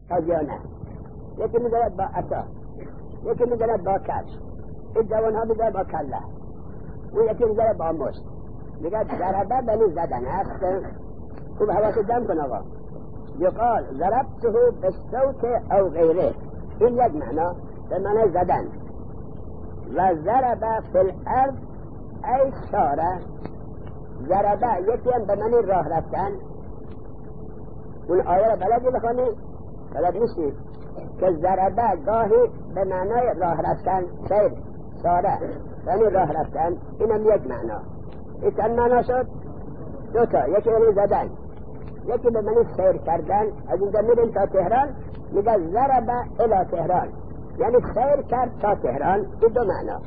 تازیانه، یکی میزند با عصا، یکی میزند با کفش، این جوان ها میزند با کله، اون یکی میزند با مشت. میگه ضربه بنی زدن است. خوب حواس جمع کن آقا. یقال ضربته بالصوت او غیره، این یک معنا به معنی زدن. و ضرب فی الارض ای ساره، ضربه یکی هم به معنی راه رفتن. اون آیه را بلدی بخونی؟ بلد نیستی که ضربه گاهی به معنای راه رفتن، سیر، ساره یعنی راه رفتن، اینم یک معنا. این چند معنا شد؟ دوتا، یکی یعنی زدن، یکی به معنی سیر کردن. از اینجا میریم تا تهران، میگه ضربه الی تهران، یعنی سیر کرد تا تهران. این دو معنا.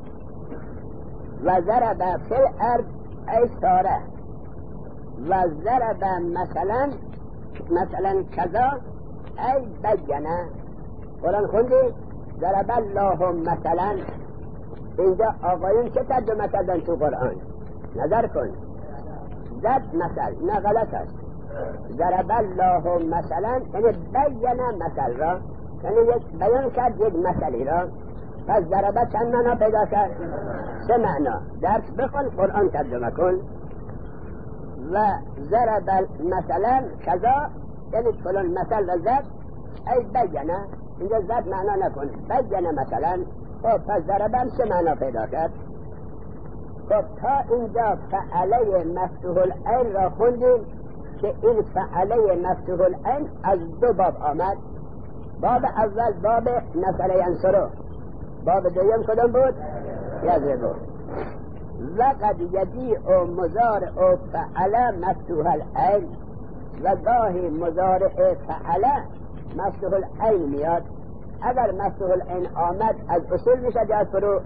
و ضربه فی الارض ای ساره، و ضربه مثلا کذا ای بینه. قرآن خوندی؟ ضرب الله مثلا. اینجا آقایون چه ترجمه کردن تو قرآن؟ نظر کن. زد مثل، نه غلط است. ضرب الله مثلا یعنی بینه مثل را، یعنی یک بیان کرد یک مثلی را. پس ضربه چند معنا پیدا کرد؟ سه معنا. درس بخون، قرآن ترجمه کن. و ضرب مثلا کذا یعنی فلان مثل و زد ای بینه، اینجا زد معنا نکن، بینه مثلا. خب پس ضربه هم سه معنا پیدا کرد. خب تا اینجا فعله مفتوح العین را خوندیم که این فعله مفتوح العین از دو باب آمد. باب اول باب نصر ینصره، باب دویم کدام بود؟ یضربه. وقد یجیء مضارع فعل مفتوح العین، و گاهی مضارع فعل مفتوح العین میاد. اگر مفتوح العین آمد از اصول میشه یا از فروع؟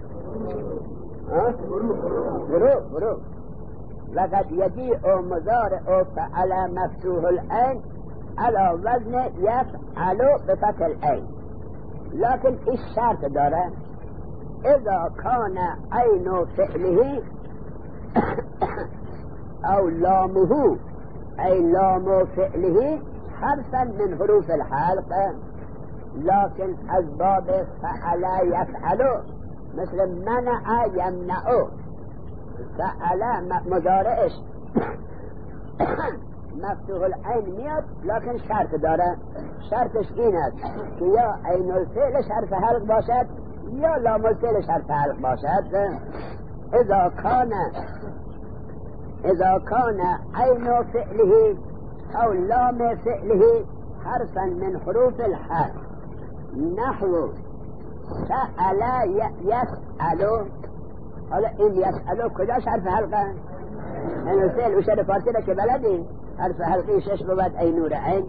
فروع. وقد یجیء مضارع فعل مفتوح العین علی وزن یفعل بفتح العین، لكن این شرط داره اذا کان عین فعله او لامه ای لام فعله حرفا من حروف الحلق، لكن از باب فعل یفعل مثل منع یمنع. فعل مضارعش مفتوح العین میاد، لكن شرط داره. شرطش این است که یا عین الفعل حرف حلق باشد یا لام الفعل حرف حلق باشد. اذا کان عین فعله او لام فعله حرفا من حروف الحلق نحو سأل یسأل. حالا این یسأل کجاش حرف حلقه؟ عین الفعل وشد فارسی را که بلدی حرف حلقی شش بود ای نور عین.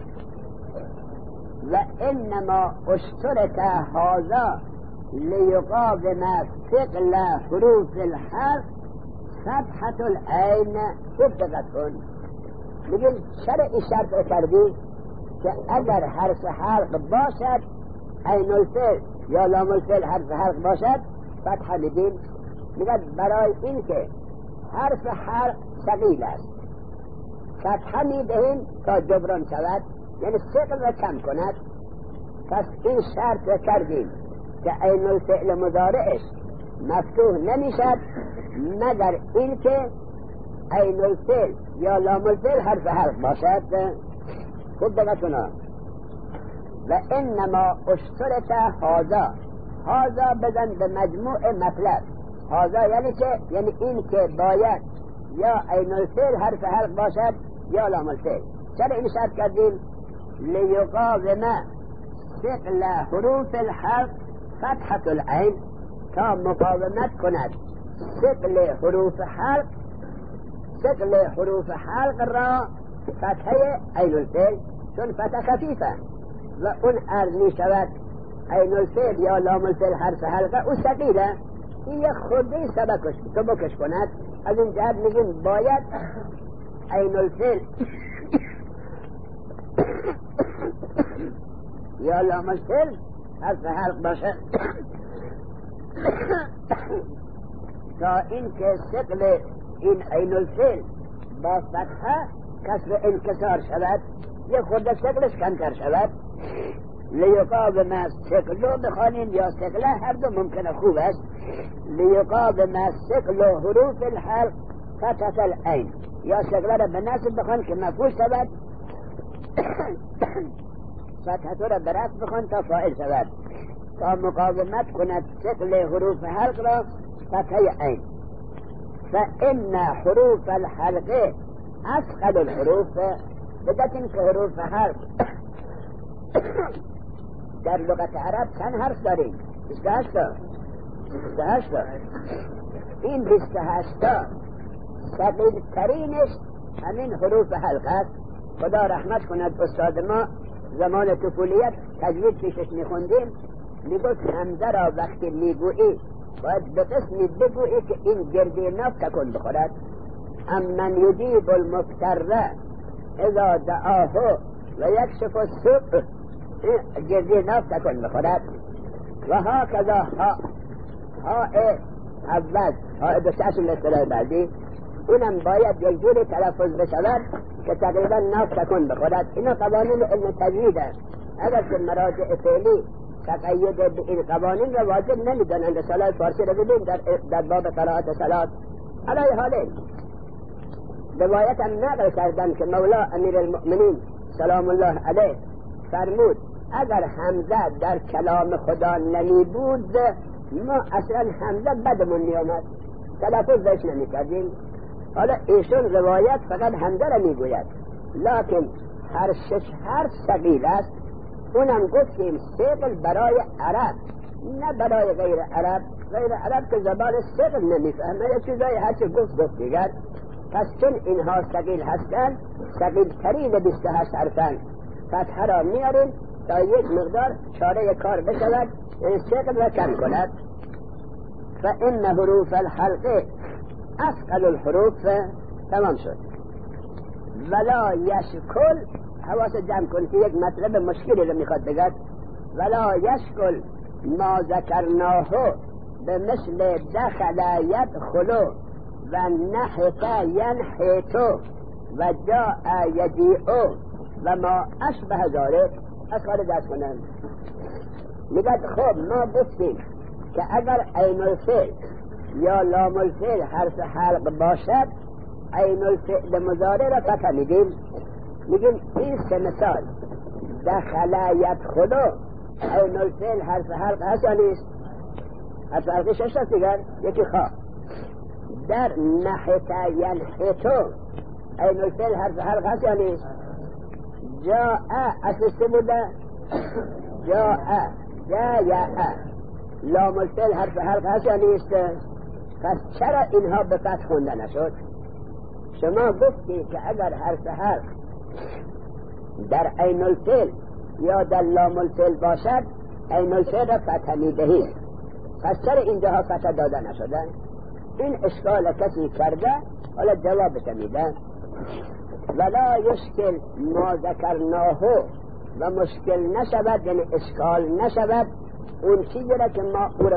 و انما اشترط هذا لیقاوم ثقل حروف الحلق فتحة العین. خوب دقت کن. میگیم چرا این شرط رو کردی که اگر حرف حلق باشد عین الفعل یا لام الفعل حرف حلق باشد فتحه میدیم. میگه برای این که حرف حلق ثقیل است فتحه میدهیم تا جبران شود، یعنی ثقل را کم کند. پس این شرط را کردیم که عین الفعل مضارعش مفتوح نمیشد مگر این که عین الفعل یا لام الفعل حرف حلق باشد. خود دقت کن. و انما اشترط هذا بزن به مجموع مطلب. هذا یعنی که یعنی این که باید یا عین الفعل حرف حلق باشد یا لام الفعل. چرا این شرط کردیم؟ لیقاوم ثقل حروف الحلق فتحة العین، تا مقاومت کند ثقل حروف حلق را فتحه عین الفعل، چون فتح خفیفه و اون عرض می شود عین الفعل یا لام الفعل حرف حلقه او ثقیله، این یک خورده سبکش کند. از این جهت میگیم باید عین الفعل یا لام الفعل حرف حلق باشه تا این که ثقل این عین الفعل با فتحه کسر انکسار شود. یک خورده ثقلش کمتر شود. لیقابم الثقل بخوانیم یا ثقله، هر دو ممکنه خوب است. لیقابم الثقل حروف الحلق فتحت العین، یا ثقله را به نصب بخوان که مفعول شود، فتحت را به رفع بخوان تا فاعل شود، تا مقاومت کند ثقل حروف حلق را فتحه عین. فإن حروف الحلق اثقل الحروف، بدت این که حروف حلق در لغت عرب چند حرف داریم؟ 28 تا. این 28 تا ثقیل ترینش همین حروف حلق است. خدا رحمت کند استاد ما زمان طفولیت تجوید پیشش میخوندیم، میگفت حمزه را وقتی میگویی باید به قسمی بگویی که این گردی ناف تکن بخورد. امن یجیب المضطر اذا دعاه و یکشف السوء، گردی ناف تکن بخورد. و ها کذا ها عوض، ها دوستش الاصطلاح بعدی، اونم باید یک جوری تلفظ بشود که تقریبا ناف تکن بخورد. اینا قوانین علم تجوید است. اگر که مراجع فعلی تقید به این قوانین را واجب نمیدانند. صلاح فارسی را ببین در باب قرائت صلات علی حاله روایت هم نقل کردن که مولا امیر المؤمنین سلام الله علیه فرمود اگر حمزه در کلام خدا نمی بود ما اصلا حمزه بدمون نیامد، تلفظ بهش نمی کردیم. حالا ایشون روایت فقط حمزه را می گوید، لیکن هر 6 حرف ثقیل است. اونم گفتیم ثقل برای عرب نه برای غیر عرب. غیر عرب که زبان ثقل نمیفهمه، یه چیزایی هرچه گفت دیگر. پس چون اینها ثقیل هستند، ثقیل ترین 28 حرفن، فتحه را میاریم تا یک مقدار چاره کار بشود، این ثقل را کم کند. فإن حروف الحلق اثقل الحروف. تمام شد. ولا یشکل، حواس جمع کن که یک مطلب مشکلی رو میخواد بگد. ولا یشکل ما ذکرناه به مثل دخل یدخلو و نحت ینحتو و جاء یجیعو و ما اشبه ذالک. از خارج دست کنن میگد خب ما گفتیم که اگر عین الفعل یا لام الفعل حرف حلق باشد عین الفعل مضارع را فتح میگیم این 3 مثال دخل یدخلو عین الفعل حرف حلق هست یا نیست؟ حرف حلقی 6 هست دیگر، یکی خواه. در نحت ینحتو عین الفعل حرف حلق هست یا نیست؟ جاء اصل چه بوده؟ جاء لام الفعل حرف حلق هست یا نیست؟ پس چرا اینها به فتح خونده نشد؟ شما گفتی که اگر حرف حلق در عین الفعل یا در لام الفعل باشد عین الفعل را فتح میدهید، پس چرا اینجاها فتح داده نشدن؟ این اشکال کسی کرده، حالا جوابش میده. ولا یشکل ما ذکرناه، و مشکل نشود یعنی اشکال نشود اون چیزی را که ما او را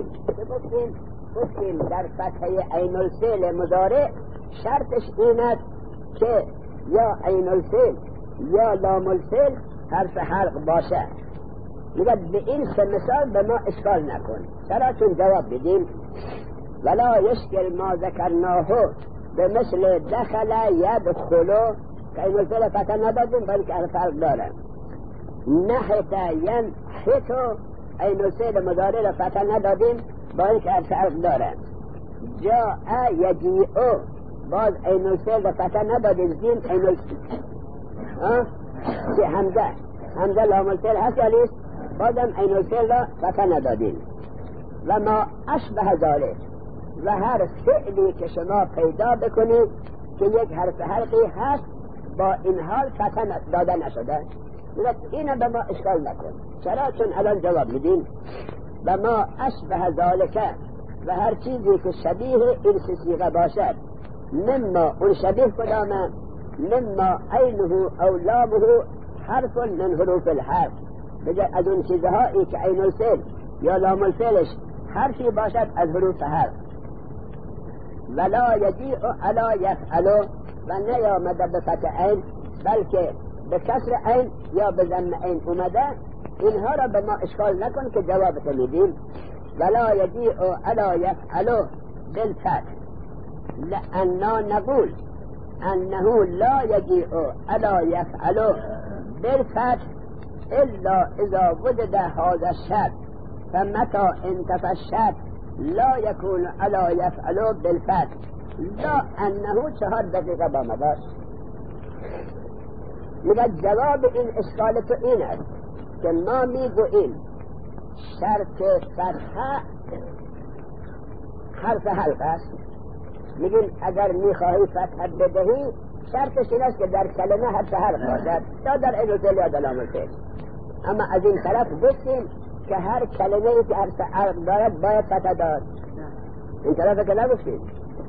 گفتیم در فتحه عین الفعل مضارع شرطش این است که یا عین الفعل یا لام الفعل حرف حلق باشه. میگه به این 3 مثال به ما اشکال نکن. چرا؟ چون جواب بدیم ولا یشکل ما ذکرناه به مثل دخل یدخلو که عین الفعل فتح ندادیم بلکه حرف حلق داره. نحت ینحتو عین الفعل مضارع را فتح ندادیم بلکه حرف حلق داره. جاء یجیعو باز عین الفعل را فتح ندادیم زیم عین الفعل حمزه لام الفعل هست یا نیست؟ بازم عین الفعل را فتح ندادیم. و ما اشبه ذالک، و هر فعلی که شما پیدا بکنید که یک حرف حلقی هست با این حال فتح داده نشده، اینو به ما اشکال نکن. چرا؟ چون الان جواب میدیم و ما اشبه ذالک، و هر چیزی که شبیه این 3 صیغه باشد، مما اون شبیه کدامه؟ مما عینه او لامه حرف من حروف الحرف، بجای از اون چیزهایی که عین الفعل یا لام الفعلش حرفی باشد از حروف حرف. ولا یجیع علا یفعلو، و نیامده به فتح عین بلکه به کسر عین یا به ضم عین اومده، اینها را به ما اشکال نکن که جوابت میدیم. ولا یجیء علی یفعل بالفتح لأننا نقول انه لا یجیء علی یفعل بالفتح الا اذا وجد هذا الشرط فمتى انتفى الشرط لا يكون علی یفعل بالفتح لا انه 4 دقیقه با ما باش. میگه جواب این اشکال تو این است که ما میگوییم شرط فتحه حرف حلق است. میگیم اگر میخواهی فتحه بدهی شرطش این است که در کلمه حرف حلق باشد یا در عین یا در لام الفعل. اما از این طرف گفتیم که هر کلمه ای که حرف حلق دارد باید فتحه داد. این طرف که نگفتیم.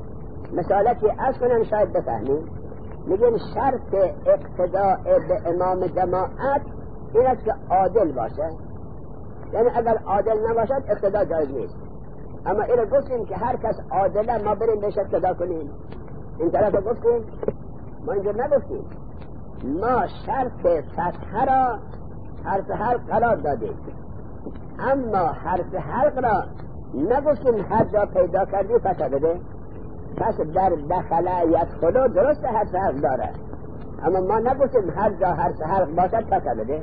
مثالی که از کنم شاید بفهمیم. میگیم شرط اقتداء به امام جماعت این است که عادل باشه، یعنی اگر عادل نباشد اقتداء جایز نیست. اما این گفتیم که هر کس عادله ما بریم بهش اقتداء کنیم. این طرف گفتیم، ما اینجور نگفتیم. ما شرط فتحه را حرف حلق قرار دادیم، اما حرف حلق را نگفتیم هر جا پیدا کردی فتحه بده. پس در دخله یدخلو درست حرف حلق داره، اما ما نگفتیم هر جا حرف حلق باشد فتحه بده.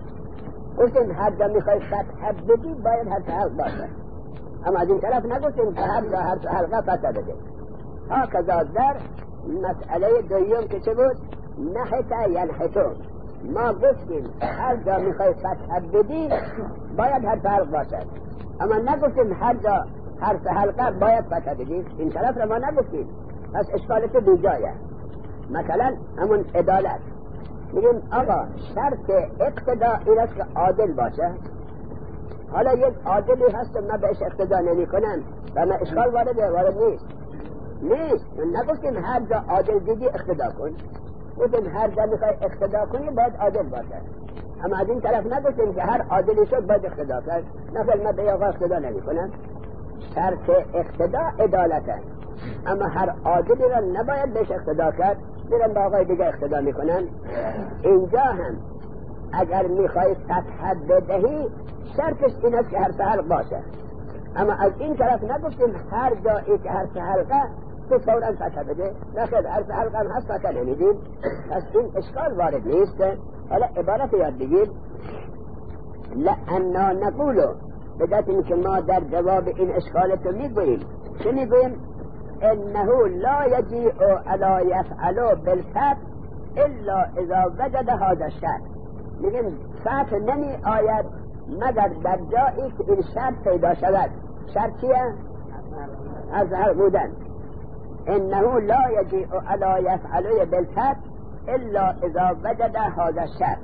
گفتیم هر جا میخوای فتحه بدی باید حرف حلق باشه، اما از این طرف نگفتیم که هر جا حرف حلقه فتحه بده. ها کذا در مسئله دویم که چه بود؟ نحت ینحتو. ما گفتیم هر جا میخوای فتحه بدی باید حرف حلق باشد، اما نگفتیم هر جا حرف حلقه باید فتحه بدی. این طرف را ما نگفتیم، پس اشکالت بیجایه. مثلا همون عدالت، میگیم آقا شرط اقتدا این است که عادل باشه. حالا یک عادلی هست من بهش اقتدا نمی کنم و من اشکال وارد نیست. من نگفتیم هر جا عادل دیدی اقتدا کن، گفتیم هر جا میخوای اقتدا کنی باید عادل باشه. اما از این طرف نگفتیم که هر عادلی شد باید اقتدا کرد. نفر من به آقا اقتدا نمی کنم. شرط اقتدا عدالته، اما هر عادلی را نباید بهش اقتدا کرد، میرن با آقای دیگه اقتدا میکنن. اینجا هم اگر میخوای فتحه بدهی شرطش این است که حرف حلق باشه، اما از این طرف نگفتیم هر جایی که حرف حلقه تو فوراً فتحه بده. نخیر، حرف حلقه هم هست فتحه نمیدیم، پس این اشکال وارد نیست. حالا عبارت یاد بگیر. لأننا نقولو، به جهت اینکه ما در جواب این اشکالت میگوییم چه میگوییم؟ انه لا یجیء علی یفعل بالفتح الا اذا وجد هذا الشرط. میگیم فتح نمی آید مگر در جایی که این شرط پیدا شود. شرط چیه؟ از حلق بودن. انه لا یجیء علی یفعل بالفتح الا اذا وجد هذا الشرط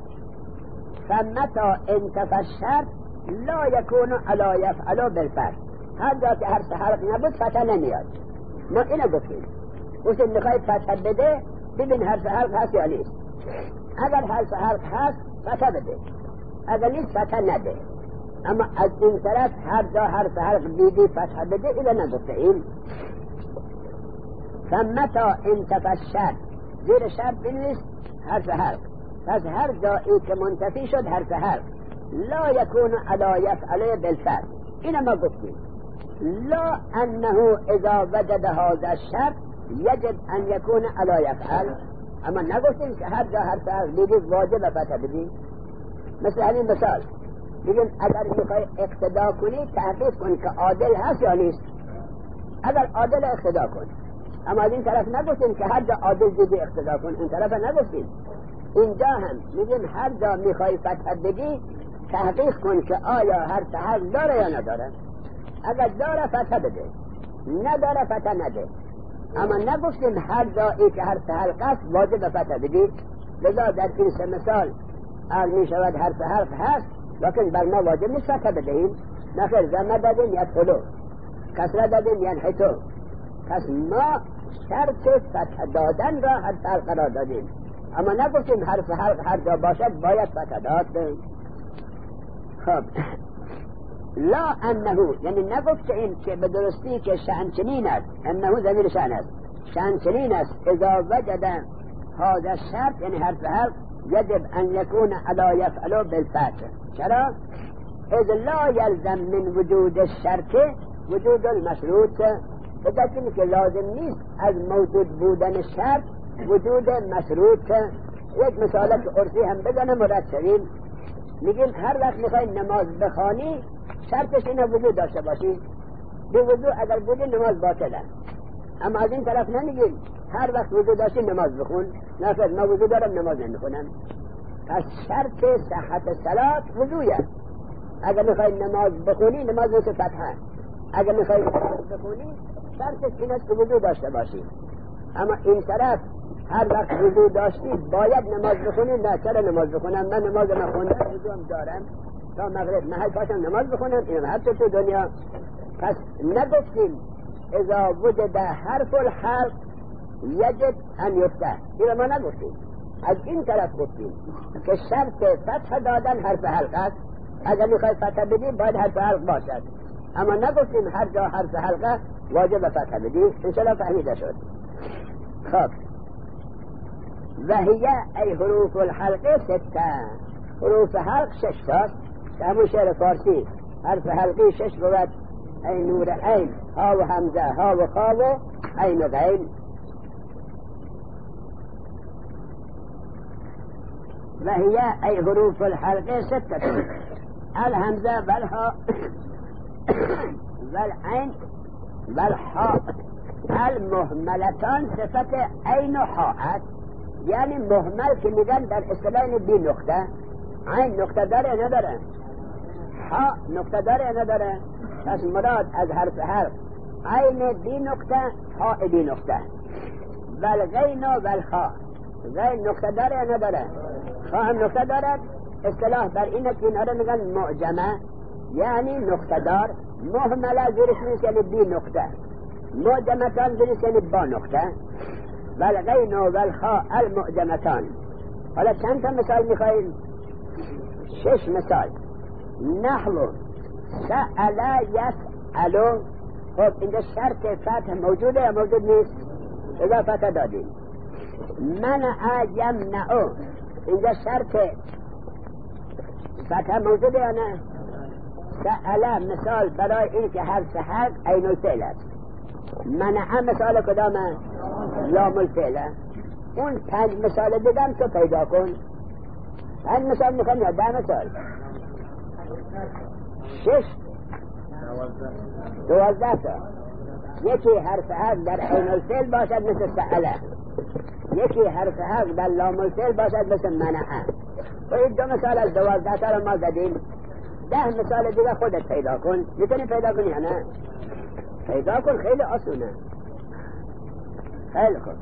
فمتى انتفى الشرط لا يكون علی یفعل بالفتح. هر جا که حرف حلق نبود فتح نمیاد. ما اینو گفتیم میخوای فتح بده ببین حرف حلق هست یا نیست. اگر حرف حلق هست فتح بده، اگر نیست فتح نده. اما از این طرف هر جا حرف حلق دیدی فتح بده اینو نگفته ایم. فمتا انتفى الشرط، زیر شرط بنویس حرف حلق. پس هر جایی که منتفی شد حرف حلق لا يكون علی یفعل بالفتح. اینو ما گفتیم. لا انه اذا وجد هذا الشرط يجب ان يكون علی یفعل. اما نگفتیم که هر جا حرف حلق دیدی واجب فتح بدی. مثل همین مثال میگیم اگر میخوای اقتدا کنی تحقیق کن که عادل هست یا نیست. اگر عادل اقتدا کن. اما از این طرف نگفتیم که هر جا عادل دیدی اقتدا کن. این طرف نگفتیم. اینجا هم میگیم هر جا میخوای فتح بدی تحقیق کن که آیا حرف حلق داره یا نداره. اگر داره فتح بده، نداره فتح نده. اما نگفتیم هر جایی که حرف حلق است واجب فتح بدی. لذا در این سه مثال می شود حرف حلق هست لیکن بر ما واجب نیست فتح بدهیم. نخیر، ضمه دادیم یدخلو، کسره دادیم ینحتو. پس ما شرط فتح دادن را حرف حلق قرار دادیم، اما نگفتیم حرف حلق هر جا باشد باید فتح داد. خب لا انه، یعنی نگفت این که به درستی که شأن چنین است. انه ضمیر شأن است. شأن چنین است اذا وجد هذا الشرط، یعنی حرف حلق يجب أن يكون ألا يفعل بالفتح. چرا؟ إذ لا يلزم من وجود الشرط وجود المشروط. بگفتیم که لازم نیست از موجود بودن شرط وجود مشروط. یک مثالت عرفی هم بزنم و رد شویم. میگیم هر وقت میخوای نماز بخوانی شرطش اینه وجود داشته باشی. بی وجود اگر بودی نماز باطله. اما از این طرف نمیگیم هر وقت وجود داشتی نماز بخون. نفر ما وجود دارم نماز نمیخونم. پس شرط صحت صلات وضوئه. اگر میخوای نماز بخونی نماز مثل فتحه. اگر میخوای نماز بخونی شرطش این است که وضوع داشته باشی. اما این طرف هر وقت وضوع داشتی باید نماز بخونی. نه چرا نماز بخونم؟ من نماز نخوندم وضوعم دارم تا مغرب محل پاشم نماز بخونم. اینم هر تو دنیا. پس نگفتیم اذا وجد حرف الحلق یجب ان یفتح. اینو ما نگفتیم. از این طرف گفتیم که شرط فتح دادن حرف حلق است. اگر میخوای فتح بدی باید حرف حلق باشد. اما نگفتیم هر جا حرف حلقه واجب فتح بدی. انشاءالله فهمیده شد. خب وهیه ای حروف الحلقه 6. حروف حلق 6 تاست. همون شعر فارسی حرف حلقی 6 بود. ای نور عین، ها و همزه، ها و خا و عین و غین. وهي أي حروف الحلقة 6. الهمزة والها والعين والحاء المهملتان صفة عين و حاء. يعني مهمل که میگن در اصطلاح بی نقطه. عین نقطه داره نداره؟ حاء نقطه داره نداره؟ پس مراد از حرف حرف عین بی نقطه، حاء بی نقطه. والغین والخاء غین نقطه داره نداره؟ خواهم نقطه دارد. اصطلاح بر اینه که اینها رو میگن معجمه، یعنی نقطه دار. مهمله زیرش نیست یعنی بی نقطه. معجمتان زیرش یعنی با نقطه. والغین و والخاء المعجمتان. حالا چند تا مثال میخواییم؟ 6 مثال. نحو سأل یسألو. خب اینجا شرط فتح موجوده یا موجود نیست؟ اذا فتح دادیم. منع یمنعو. اینجا شرط فتح موجوده یا نه؟ سأله مثال برای این که حرف حق عین الفعل است. منع مثال کدامه؟ لام الفعل. اون 5 مثال دیگم تو پیدا کن. 5 مثال میخوام یا 10 مثال؟ 6 12 تا. یکی حرف حق در عین الفعل باشد مثل سأله. یکی حرف حق در لام الفعل باشد مثل منعه. و این 2 مثال از 12 تا رو ما زدیم. 10 مثال دیگه خودت پیدا کن. میتونی پیدا کنی یا نه؟ پیدا کن، خیلی آسونه. خیلی خوب.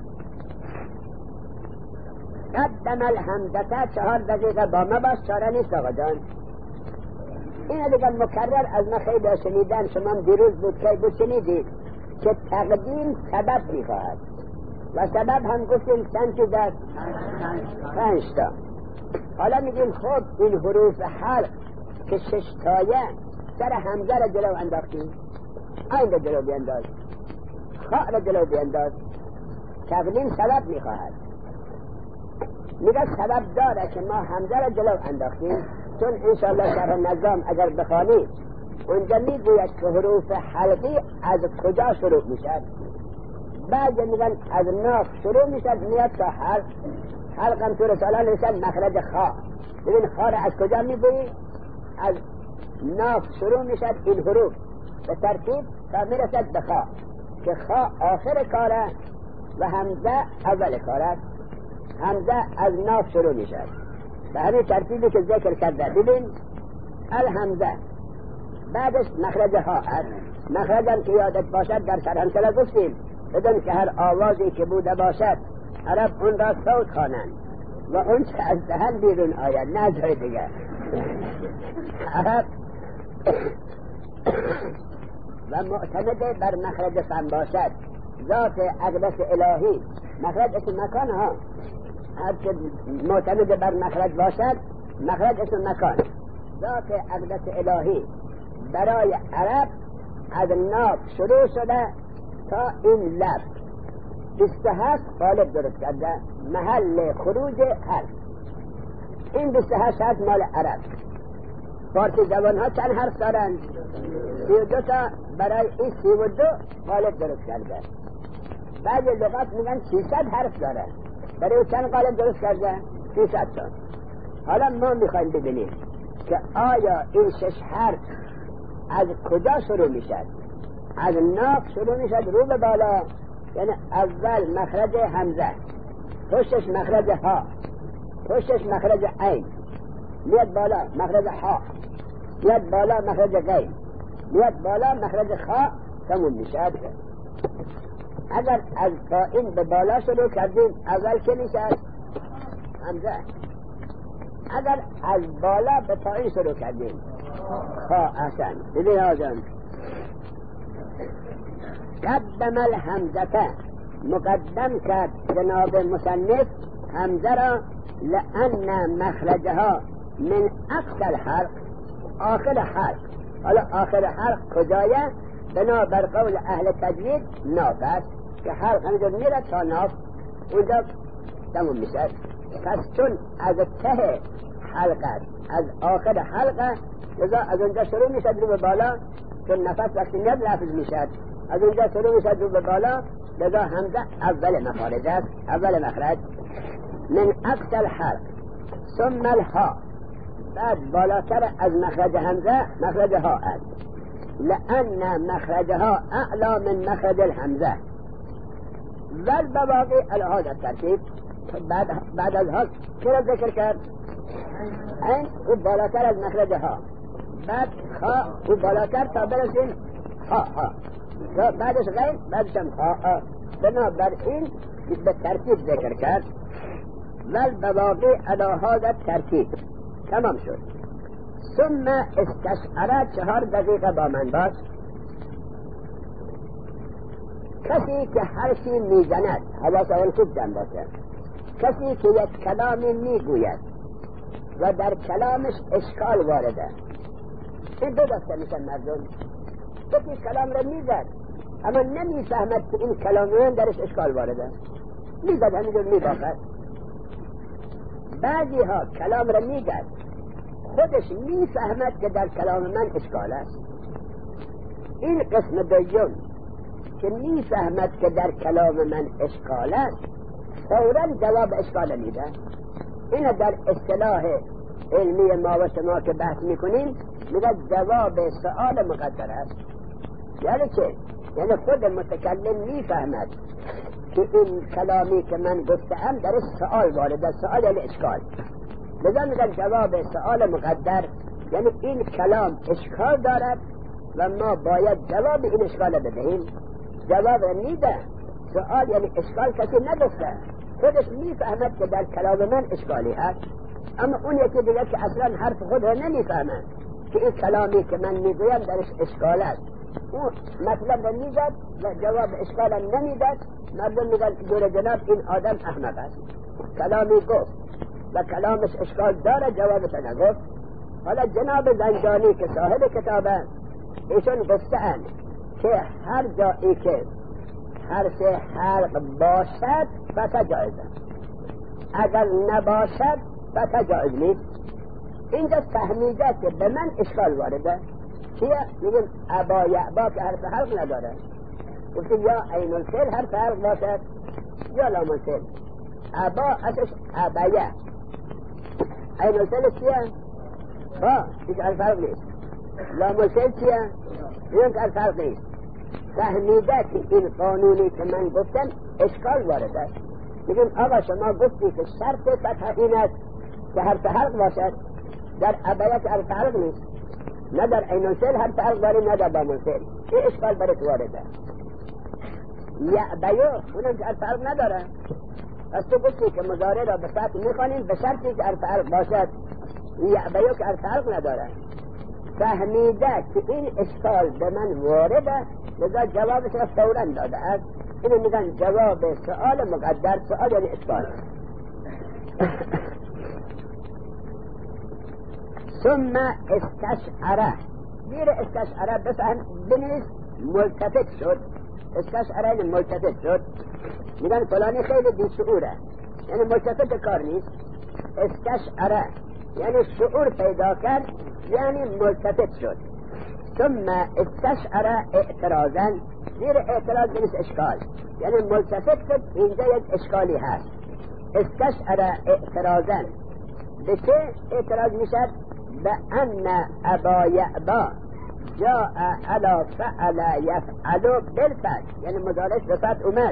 قدم الحمزه 4 دقیقه با ما باش. چاره نیست آقا جان. این دیگه مکرر از ما خیلی شنیدن. شما دیروز بود که بود شنیدید که تقدیم سبب میخواهد و سبب هم گفتیم چند چیز است؟ 5 تا. حالا میگیم خب این حروف حلق که 6 تایه سر حمزه را جلو انداختیم. این را جلو بینداز، خاء را جلو بینداز. تقدیم سبب میخواهد. میگه سبب داره که ما حمزه را جلو انداختیم. چون انشاءالله شرح نظام اگر بخوانید اونجا میگوید که حروف حلقی از کجا شروع میشد. بعضی میگن از ناف شروع میشد میاد تا حلق. حلق هم تو رساله نوشتن مخرج خاء. ببین خاء را از کجا میگویی؟ از ناف شروع میشد این حروف به ترتیب تا میرسد به خاء، که خاء آخر کاره و حمزه اول کاره. حمزه از ناف شروع میشد به همین ترتیبی که ذکر کرده. ببین الحمزه بعدش مخرج ها است. مخرجم که یادت باشد در سرهمسله گفتیم بدون که هر آوازی که بوده باشد عرب اون را صوت خوانند و اون چه از دهن بیرون آید نه جای دیگه. عرب و معتمد بر مخرج فم باشد. ذات اقدس الهی مخرج اسم مکان ها. هر که معتمد بر مخرج باشد مخرج اسم مکان. ذات اقدس الهی برای عرب از ناف شروع شده تا این لب 27 قالب درست کرده. محل خروج حرف این 28 حرف مال عرب. فارسی زبان ها چند حرف دارن؟ 32 تا. برای این 32 قالب درست کرده. بعضی لغات میگن 600 حرف داره. برای چند قالب درست کرده؟ 600 تا. حالا ما میخوایم ببینیم که آیا این 6 حرف از کجا شروع میشد؟ از ناف شروع میشد رو به بالا، یعنی اول مخرج همزه، پشتش مخرج ها، پشتش مخرج عین، میاد بالا مخرج ها، میاد بالا مخرج غین، میاد بالا مخرج خا، تموم میشد. اگر از پایین به بالا شروع کردیم اول که میشد؟ همزه. اگر از بالا به پایین شروع کردیم خا. احسن. ببین آجان، قدم الحمزه، مقدم کرد جناب مصنف حمزه را، لأن مخرجها من اقصى الحلق، آخر حلق. حالا آخر حلق کجایه؟ بنا بر قول اهل تجوید ناف است که حلق همینجور میره تا ناف، اونجا تموم میشه. پس چون از ته حلقه، از آخر حلقه، لذا از اونجا شروع میشه رو به بالا، چون نفس وقتی میاد لفظ میشه، از اونجا شروع میشه رو به بالا، لذا همزه اول مخارج است، اول مخرج. من اقصى الحلق ثم الها، بعد بالاتر از مخرج همزه مخرج ها است، لأن مخرجها اعلا من مخرج الحمزه. والبواقی الهذا الترتیب. بعد از ها چرا ذکر کرد؟ این و بالاتر از مخرج ها، بعد خا و بالاتر تا برسیم ها ها، بعدش غیر، بعدش هم ها. بنابراین به ترتیب ذکر کرد. والبواقی الهذا الترتیب. تمام شد. ثم استشعر، 4 دقیقه با من باش. کسی که حرفی میزند، حواس اول خوب جمع باشه، کسی که یک کلامی میگوید و در کلامش اشکال وارده، این دو دسته میشن مردم. کسی کلام را میزد اما نمیفهمد که این کلام درش اشکال وارده، میزد همینجور میباخد. بعضی ها کلام را میزد خودش میفهمد که در کلام من اشکال است. این قسم دوم که میفهمد که در کلام من اشکال است، فوراً جواب اشکال میده. این در اصطلاح علمی ما و شما که بحث میکنیم میگه جواب سؤال مقدر است. یعنی چه؟ یعنی خود متکلم میفهمد که این کلامی که من گفتم درش سؤال وارد، سؤال یعنی اشکال، لذا میگن جواب سؤال مقدر، یعنی این کلام اشکال دارد و ما باید جواب این اشکال بدهیم. جواب میده. سؤال یعنی اشکال کسی نگفته، خودش میفهمد که در کلام من اشکالی هست، اما اون یکی دیگه که اصلا حرف خود را نمیفهمد که این کلامی که من میگویم درش اشکال است، اون مطلب را میداد و جواب اشکال نمیداد. مردم میگن دور جناب این آدم احمق است، کلامی گفت و کلامش اشکال داره، جوابش نگفت. حالا جناب زنجانی که صاحب کتابه، ایشون گفتند که هر جایی که حرف حلق باشد فتجایزه، اگر نباشد فتجایز نیست. اینجا فهمیده که به من اشکال وارده. چیه؟ میگیم ابا یعبا که حرف حلق نداره، گفتیم یا عین الفعل حرف حلق باشد یا لام الفعل. ابا اصلش ابایه، عین الفعل چیه؟ با هیچ حرف حلق نیست. لام الفعل چیه؟ این که حرف حلق نیست. فهمیده که این قانونی که من گفتم اشکال وارد است. میگیم آقا شما گفتی که شرط فتح این است که حرف حلق باشد، در ابایه که حرف حلق نیست، نه در عین الفعل حرف حلق داری، نه در لام الفعل. این اشکال برات وارده. یعبیو اونم که حرف حلق نداره، پس تو گفتی که مضارع را به فتح میخوانیم به شرطی که حرف حلق باشد. یعبیو که حرف حلق نداره، فهمیده که این اشکال به من وارده، لذا جوابش را فوراً داده است. اینو میگن جواب سؤال مقدر. سؤال یعنی اشکال. ثم استشعره، زیر استشعره بفهم بنویس ملتفت شد. استشعره یعنی ملتفت شد. میگن فلانی خیلی بیشعوره، یعنی ملتفت کار نیست. استشعر یعنی شعور پیدا کرد یعنی ملتفت شد. ثم استشعر اعتراضا، زیر اعتراض نیست اشکال، یعنی ملتفت شد اینجا یک اشکالی هست. استشعر اعتراضا به چه اعتراض میشد؟ به ان ابا یعبا جاء علی فعل یفعل بالفتح، یعنی مضارع به فتح اومد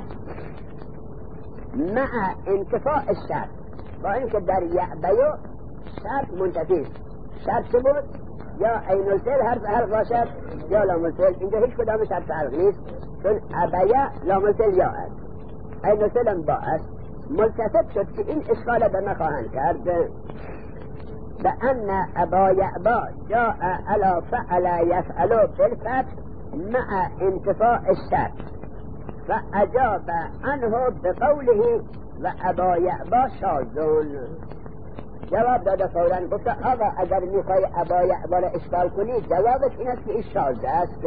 مع انتفاع الشرط، با اینکه در یعبیو شرط منتفی. شرط چه بود؟ یا عین الفعل حرف حلق باشد یا لام الفعل. اینجا هیچ کدامش حرف حلق نیست، چون ابیا لام الفعل یا است، عین الفعل هم با است. ملتفت شد که این اشکال به ما خواهند کرد بأن ابا یعبا جاء علی فعل یفعل بالفتح مع انتفاع الشرط فاجاب عنه بقوله و ابا یعبا شاذون. جواب داده فوراً، گفت آقا اگر میخوای ابا یعبا را اشکال کنی جوابش این است که این شاذ است.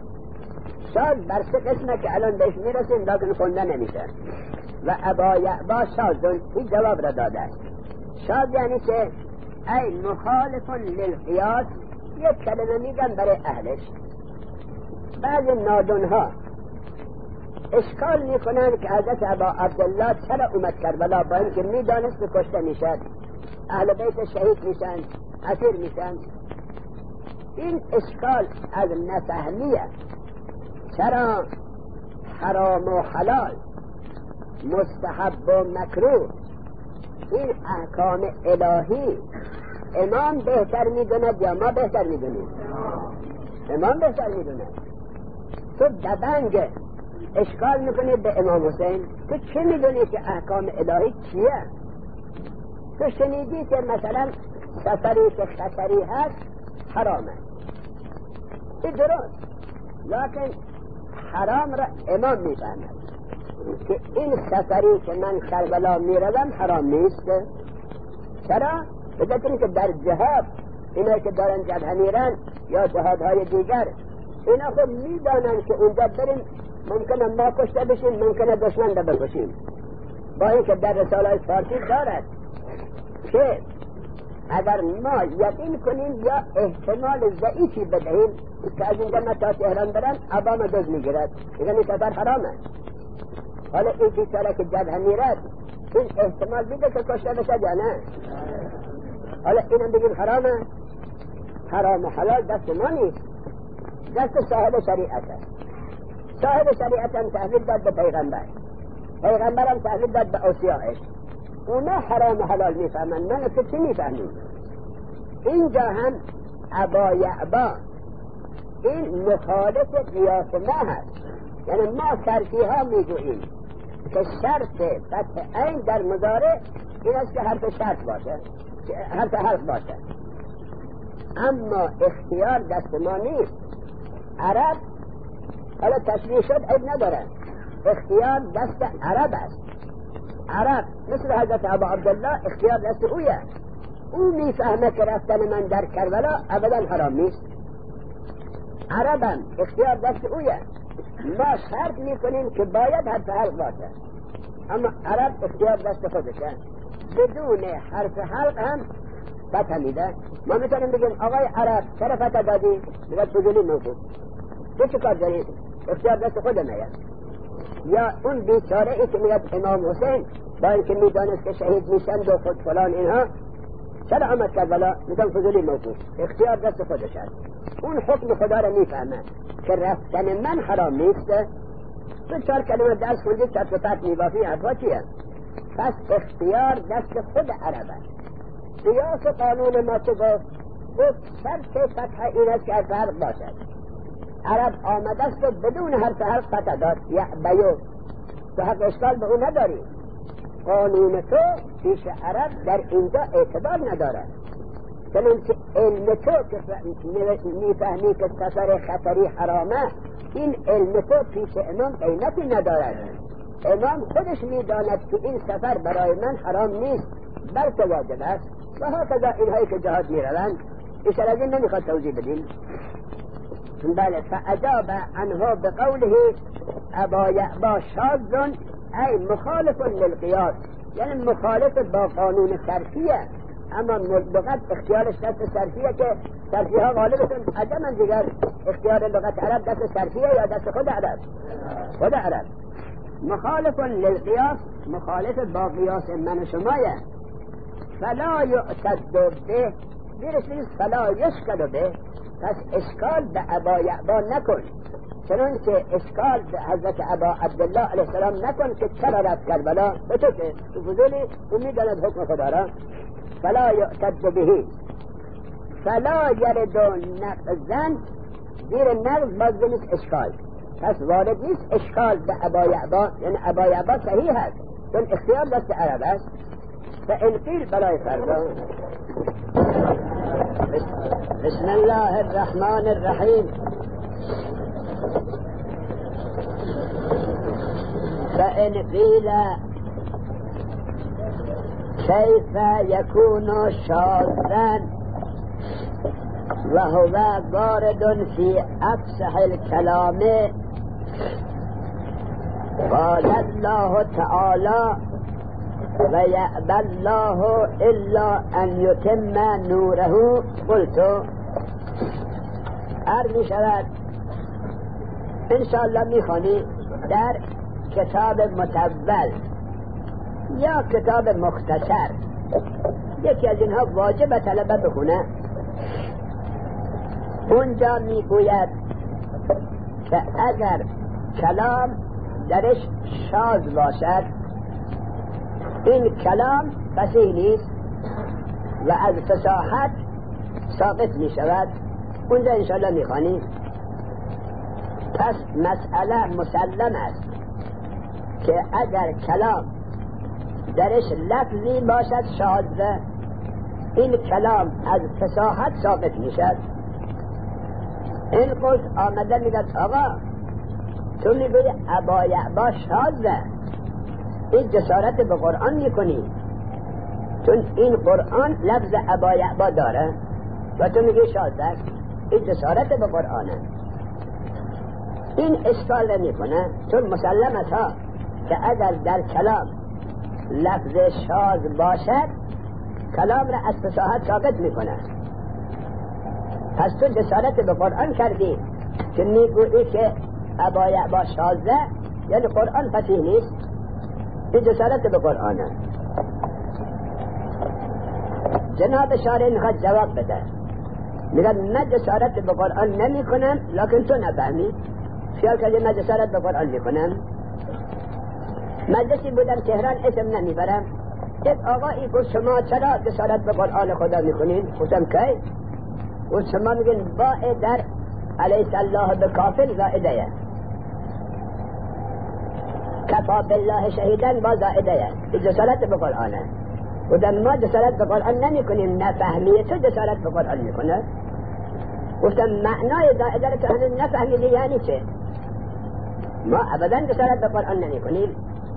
شاذ بر سه قسمه که الان بهش میرسیم لیکن خونده نمیشه. و ابا یعبا شاذون این جواب را داده است. شاذ یعنی که ای مخالف للقیاس، یک کلمه میگن برای اهلش. بعضی نادونها اشکال میکنن که حضرت ابا عبدالله چرا اومد کربلا با اینکه میدانست که کشته میشد، اهل بیت شهید میشن، اسیر میشن. این اشکال از نفهمیه. چرا حرام و حلال، مستحب و مکروه، این احکام الهی امام بهتر میدوند یا ما بهتر میدونیم؟ امام بهتر میدوند. تو دبنگ اشکال میکنی به امام حسین، تو چه میدونی که احکام الهی چیه؟ تو شنیدی که مثلا سفری که خطری هست حرامه، این درست، لیکن حرام را امام میفهمد که این سفری که من کربلا میروم حرام نیست. چرا؟ بذاریم که در جهاد اینا که دارن جبهه میرن یا جهادهای دیگر، اینا خود میدانن که اونجا بریم ممکنه ما کشته بشیم، ممکنه دشمن را بکشیم. با اینکه در رساله فارسی دارد که اگر ما یقین کنیم یا احتمال ضعیفی بدهیم که از اینجا ما تا تهران برن عبام دوز میگیرد، دیگه این سفر حرامه. حالا این بیچاره که جبهه میرد این احتمال بیده که کشته بشه یا نه؟ حالا اینم بگیم حرامه؟ حرام و حلال دست ما نیست، دست صاحب شریعت است. صاحب شریعت هم تحویل داد به پیغمبر، پیغمبر هم تحویل داد به اوصیائش. اونا حرام و حلال میفهمن، من تو چی میفهمیم؟ اینجا هم ابا یعبا این مخالف قیاس ما هست. یعنی ما شرطی ها میگوییم که شرط فتح عین در مضارع این است که حرف شرط باشه، حرف حرف باشه، اما اختیار دست ما نیست. عرب حالا تشریح شد عیب نداره، اختیار دست عرب است. عرب مثل حضرت ابا عبدالله اختیار دست اویه، او میفهمه که رفتن من در کربلا ابدا حرام نیست. عربم اختیار دست اویه، ما شرط میکنیم که باید حرف حلق باشه، اما عرب اختیار دست خودشه، بدون حرف حلق هم فتح میده. ما میتونیم بگیم آقای عرب چرا فتح دادی؟ بگه فضولی موجود، تو چه کار دارید؟ اختیار دست خودمه. یا اون بیچاره ای که میگه امام حسین با اینکه میدانست که شهید میشن و خود فلان اینها چرا آمد کربلا؟ میگم فضولی موجود، اختیار دست خودش است. اون حکم خدا را میفهمه که رفتن من حرام نیست. تو 4 کلمه درس خوندی چرت و پرت میبافی، حرفا چیه؟ پس اختیار دست خود عرب است. قیاس قانون ما چه گفت؟ شرط فتح این است که حرف حلق باشد. عرب آمده است و بدون حرف حلق فتح داد، یا بیو تو حق اشکال به اون نداری. قانون تو پیش عرب در اینجا اعتبار ندارد، چنانچه علم تو که میفهمی که سفر خطری حرامه، این علم تو پیش امام قیمتی ندارد. امام خودش میداند که این سفر برای من حرام نیست بلکه واجب است. و هکذا اینهایی که جهاد میروند ایشان از این نمیخواد توضیح بدیم. بله، فاجاب عنه بقوله ابا یعبا شاذ ای مخالف للقیاس، یعنی مخالف با قانون صرفیه، اما لغت اختیارش دست صرفیه که صرفی ها غالبشون عجما دیگر اختیار لغت عرب دست صرفیه یا دست خود عرب؟ خود عرب. مخالف للقیاس، مخالف با قیاس من و شمایه. فلا یعتد به، دیرش نیست فلا یشکل به، پس اشکال به ابا یعبا نکن، چنان که اشکال به حضرت ابا عبدالله علیه السلام نکن که چرا رفت کربلا، به تو که تو فضولی امید دارد حکم خدا را. فلا یعتد بهی فلا یرد نقضن، زیر نقض باز نیست اشکال، پس وارد نیست اشکال به ابا یعبا، یعنی ابا یعبا صحیح هست چون اختیار دست عرب است. فإن قیل برای فردا. بسم الله الرحمن الرحیم. فإن قیل كيف يكون شاذا وهو وارد في أفصح الكلام، قال الله تعالى ويأبى الله إلا أن يتم نوره. قلت می شود انشاءالله میخوانی در کتاب متول یا کتاب مختصر، یکی از اینها واجب طلبه بخونه. اونجا میگوید که اگر کلام درش شاذ باشد، این کلام فصیح نیست و از فصاحت ساقط می شود. اونجا انشاءالله میخوانی. پس مسئله مسلم است که اگر کلام درش لفظی باشد شاذ، این کلام از فصاحت ثابت میشد. این قلت آمده میگد آقا تو میگوی ابا یعبا شاذه، این جسارت به قرآن میکنی، چون این قرآن لفظ ابا یعبا داره و تو میگی شاذه، این جسارت به قرآنه. این اشکال را میکنه، چون مسلم است ها که اگر در کلام لفظ شاذ باشد کلام را از فصاحت ثابت میکنه. پس تو جسارت به قرآن کردی که میگویی که ابا یعبا شاذه، یعنی قرآن فصیح نیست. این جسارت به قرآنه. جناب شارع میخواد جواب بده، میگه من جسارت به قرآن نمی کنم، لکن تو نفهمی. خیال کردی من جسارت به قرآن میکنم. مجلسی بودم تهران، اسم نمیبرم، یک آقایی گفت شما چرا جسارت به قرآن خدا میکنین؟ گفتم کی؟ گفت شما میگین باء در علیه الله به کافر زائده، کفا بالله شهیدن با زائده، این جسارت به قرآنه. گفتم ما جسارت به قرآن نمی کنیم، نفهمی، تو جسارت به قرآن میکنه. گفتم معنای زائده رو تو هنوز نفهمیدی یعنی چه؟ ما ابدا جسارت به قرآن نمی کنیم.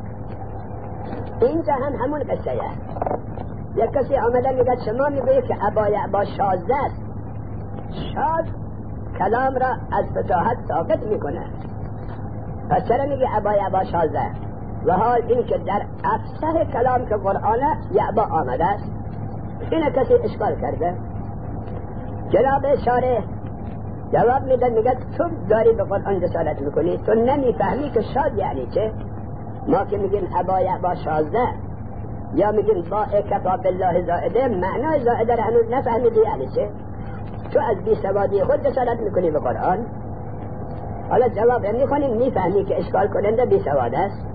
اینجا هم همون قصه است. یک کسی آمده میگه شما میگوید که ابا یعبا شاذ است، شاذ کلام را از فصاحت ساقط میکنه، پس چرا میگه ابا یعبا شاذه؟ و حال این که در افصح کلام که قرآن یعبا آمده است. اینه کسی اشکال کرده. جناب شارع جواب میده، میگه تو داری به قرآن جسارت میکنی، تو نمیفهمی که شاذ یعنی چه. ما که میگیم ابا یعبا شاذه یا میگیم با کفا بالله زائده، معنای زائده را هنوز نفهمیدی یعنی چه. تو از بی سوادی خود جسارت میکنی به قرآن. حالا جواب میکنیم، میفهمی که اشکال کننده بی سواد است.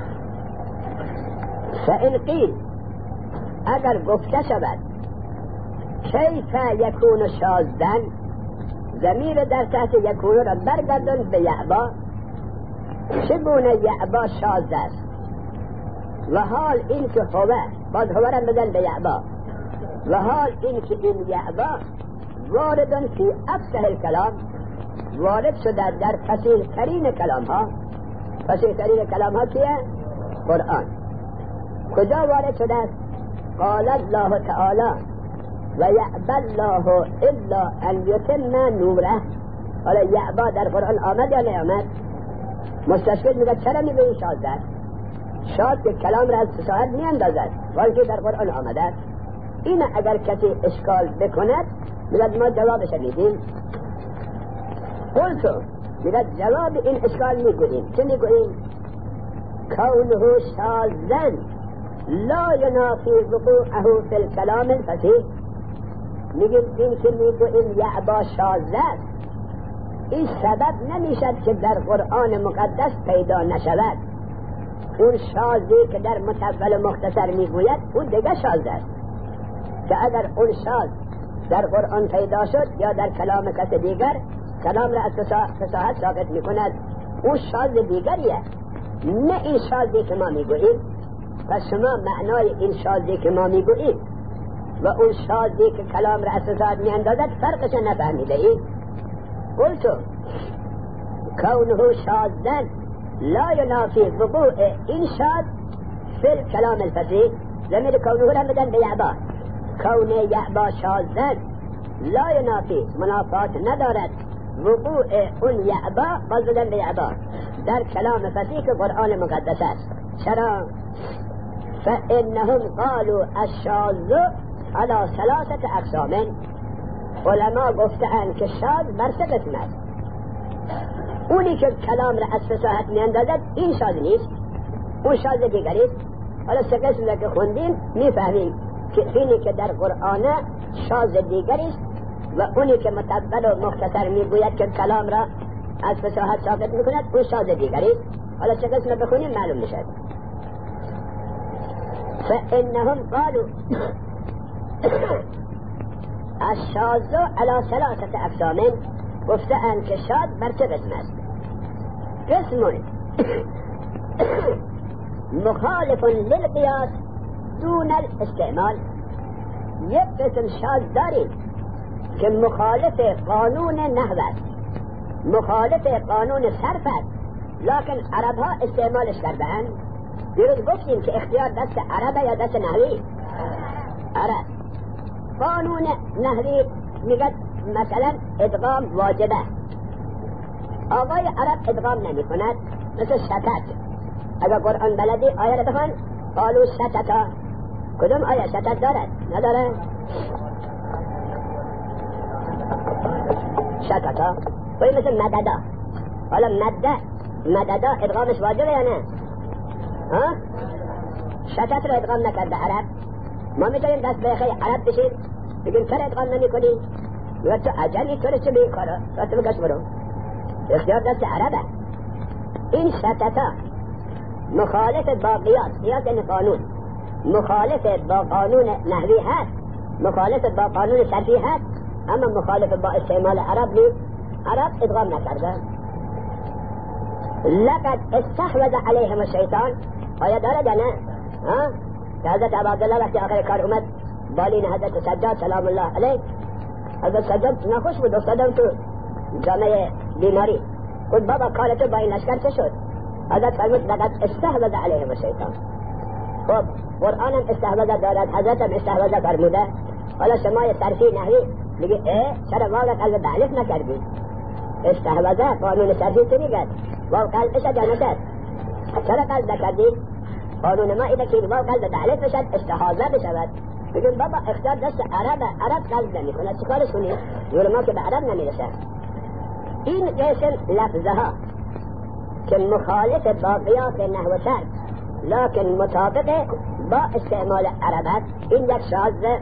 فإن قیل اگر گفته شود کیف یکون شاذن، ضمیر در تحت یکون را برگردن به یعبا، چگونه یعبا شاذ است و حال این که هوه، باز هوه را بدن به یعبا، و حال این که این یعبا واردن فی افصح الکلام، وارد شده در فصیح ترین کلام ها. فصیح ترین کلام ها کیه؟ قرآن. کجا وارد شده است؟ قال الله تعالی و یأبی الله الا ان یتم نوره. حالا یعبا در قرآن آمد یا نیامد؟ مستشکل میگه چرا میگه شاذ است؟ شاذ که کلام را از فصاحت می اندازد ولی در قرآن آمده. این اگر کسی اشکال بکند میگه ما جوابش میدیم. قلتو میگه جواب این اشکال میگوییم. چه میگوییم؟ کونه شاذن لا ینافی وقوعه فی الکلام الفصیح. میگیم این که میگوییم یعبا شاذ است، این سبب نمیشد که در قرآن مقدس پیدا نشود. اون شاذی که در مطول و مختصر میگوید اون دیگه شاذ است که اگر اون شاذ در قرآن پیدا شد یا در کلام کس دیگر کلام را از فصاحت ساقط میکند، اون شاذ دیگریه، نه این شاذی که ما میگوییم. پس شما معنای این شاذی که ما میگوییم و اون شاذی که کلام را از فصاحت میاندازد فرقش نفهمیده اید. قلتو کونه شاذن لا ینافی وقوع این شاذ فی الکلام الفصیح. زمین کونه را بدن به یعبا. کونه یعبا شاذن لا ینافی منافات ندارد وقوع اون یعبا باز بدن به یعبا در کلام فصیح که قرآن مقدس است. چرا؟ فانهم قالوا الشاذ على ثلاثه اقسام. علما گفتند که شاذ بر سه قسم است. اونی که کلام را از فصاحت میاندازد این شاذ نیست، اون شاذ دیگری است. حالا سه قسم که خوندیم میفهمیم که اینی که در قرآن شاذ دیگری است و اونی که مطول و مختصر میگوید که کلام را از فصاحت ساقط میکند اون شاذ دیگری است. حالا سه قسم بخونیم معلوم میشد. فانهم قالوا الشاذ على ثلاثه اقسام. گفتند که شاذ بر سه قسم است. قسم مخالف للقیاس دون الاستعمال. یک قسم شاذ داریم که مخالف قانون نحو است، مخالف قانون صرف است، لکن عرب ها استعمالش کردند. دیروز گفتیم که اختیار دست عرب یا دست نحوی؟ عرب. قانون نحوی میگه مثلا ادغام واجبه، آقای عرب ادغام نمی کند. مثل شتت، اگر قرآن بلدی آیه را بخوان قالو شتتا. کدوم آیه شتت دارد؟ نداره. شتتا ولی مثل مددا. حالا مددا ادغامش واجبه یا نه؟ ها؟ شتت را ادغام نکرده عرب. ما میتونیم دست به خیلی عرب بشیم بگیم چرا ادغام نمی کنیم؟ میگه تو عجمی تو رو چه به کارا تو بگش برو. اختیار دست عربه. این شتتا مخالف با قیاس یعنی قانون، مخالف با قانون نحوی هست، مخالف با قانون صرفی هست، اما مخالف با استعمال عرب نیست. عرب ادغام نکرده. لقد استحوذ علیهم الشیطان. آیا دارد یا نه؟ که حضرت عبدالله وقتی آخر کار اومد بالین حضرت سجاد سلام الله علیه، حضرت سجاد ناخوش بود، افتادم تو جامعه بیماری. خود بابا کار تو با این لشکر چه شد؟ حضرت فرمود لقد استحوذ علیهم الشیطان. خب قرآن هم استحوذ دارد، حضرت هم استحوذ فرموده. حالا شما صرفی نحوی میگی چرا واو قلب به الف نکردی؟ استحوذ قانون صرفی چه میگه؟ واو قلب بشد یا نشد؟ چرا قلب نکردی؟ قانون ما اینه که واو قلب به الف بشد استحاضه بشود. میگن بابا اختیار دست عرب قلب نمی کند، چیکارش کنی؟ ما که به عرب نمیرسه. این قسم لفظه ها که مخالف با قیاس نحو صرف لکن مطابق با استعمال عرب است، این یک شاذ.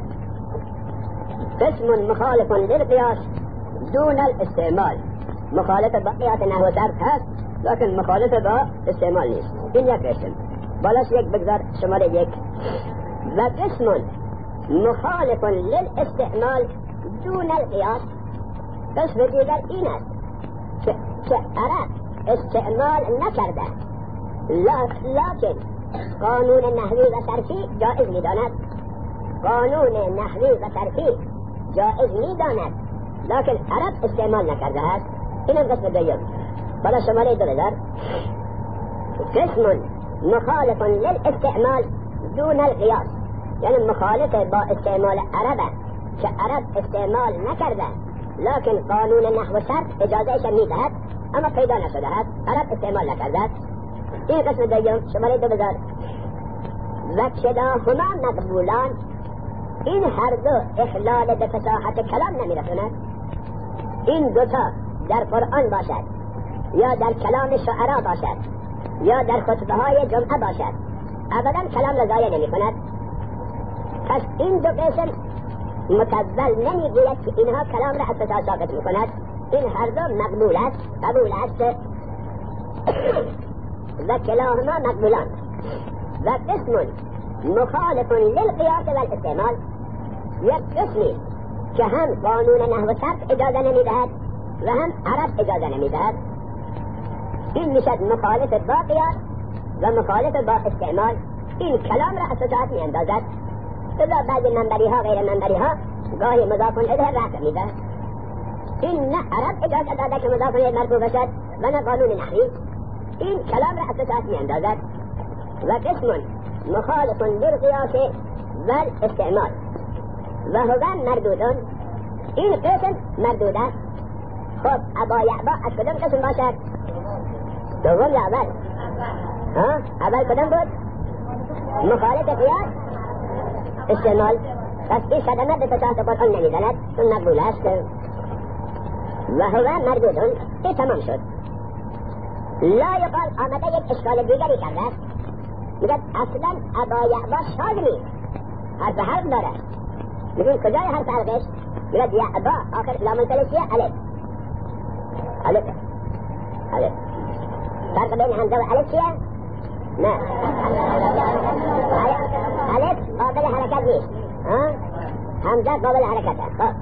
قسم مخالف للقیاس دون الاستعمال، مخالف با قیاس نحو صرف هست لکن مخالف با استعمال نیست. این یک قسم. بالاش یک بگذار شماره یک. و قسم مخالف للاستعمال دون القیاس. قسم دیگر این است که عرب استعمال نکرده لکن قانون نحوی و صرفی جائز می داند. قانون نحوی و صرفی جائز می داند لکن عرب استعمال نکرده است. این هم قسم دوم. بالا شماره 2000. قسم مخالف للاستعمال دون القیاس، یعنی مخالف با استعمال عرب که عرب استعمال نکرده لکن قانون نحو صرف اجازهش می دهد اما پیدا نشده است، عرب استعمال نکرده است. این قسم دوم شماره 2 بذار. و کلاهما مقبولان، این هر دو اخلال به فصاحت کلام نمیرسوند. این دوتا در قرآن باشد یا در کلام شعرا باشد یا در خطبه های جمعه باشد ابدا کلام را ضایع نمی کند. پس این دو قسم متول نمیگوید که اینها کلام را از فصاحت ثابت می کند. این هر دو مقبول است، قبول است. و کلاهما مقبولان و قسم مخالف للقیاس و الاستعمال، یک قسمی که هم قانون نحو و صرف اجازه نمیدهد و هم عرب اجازه نمیدهد. این میشد مخالف با قیاس و مخالف با استعمال. این کلام را از فصاحت می اندازد. لذا بعضی منبری ها غیر منبری ها گاهی مضاف الیه رفع میده. این نه عرب اجازه داده که مضاف الیه مرفوع باشد و نه قانون نحوی. این کلام را از فصاحت می اندازد. و قسم مخالف للقیاس و الاستعمال و هو مردودون، این قسم مردود است. خب ابا یعبا از کدام قسم باشد؟ دوم یا اول؟ اول کدام بود؟ مخالف قیاس استعمال. پس این صدمه به فصاحت قرآن نمیزند چون مقبول است. و هو مردودون، این تمام شد. لا یقال آمده یک اشکال دیگری کرده است. میگه اصلا ابا یعبا شاذ نیست، حرف حلق داره. میگه کجای حرف حلقش؟ میگه یعبا آخر لامنزل چیه؟ الف. فرق بین همزه و الف چیه؟ نه، الف قابل حرکت نیست، همزه قابل حرکت است. خب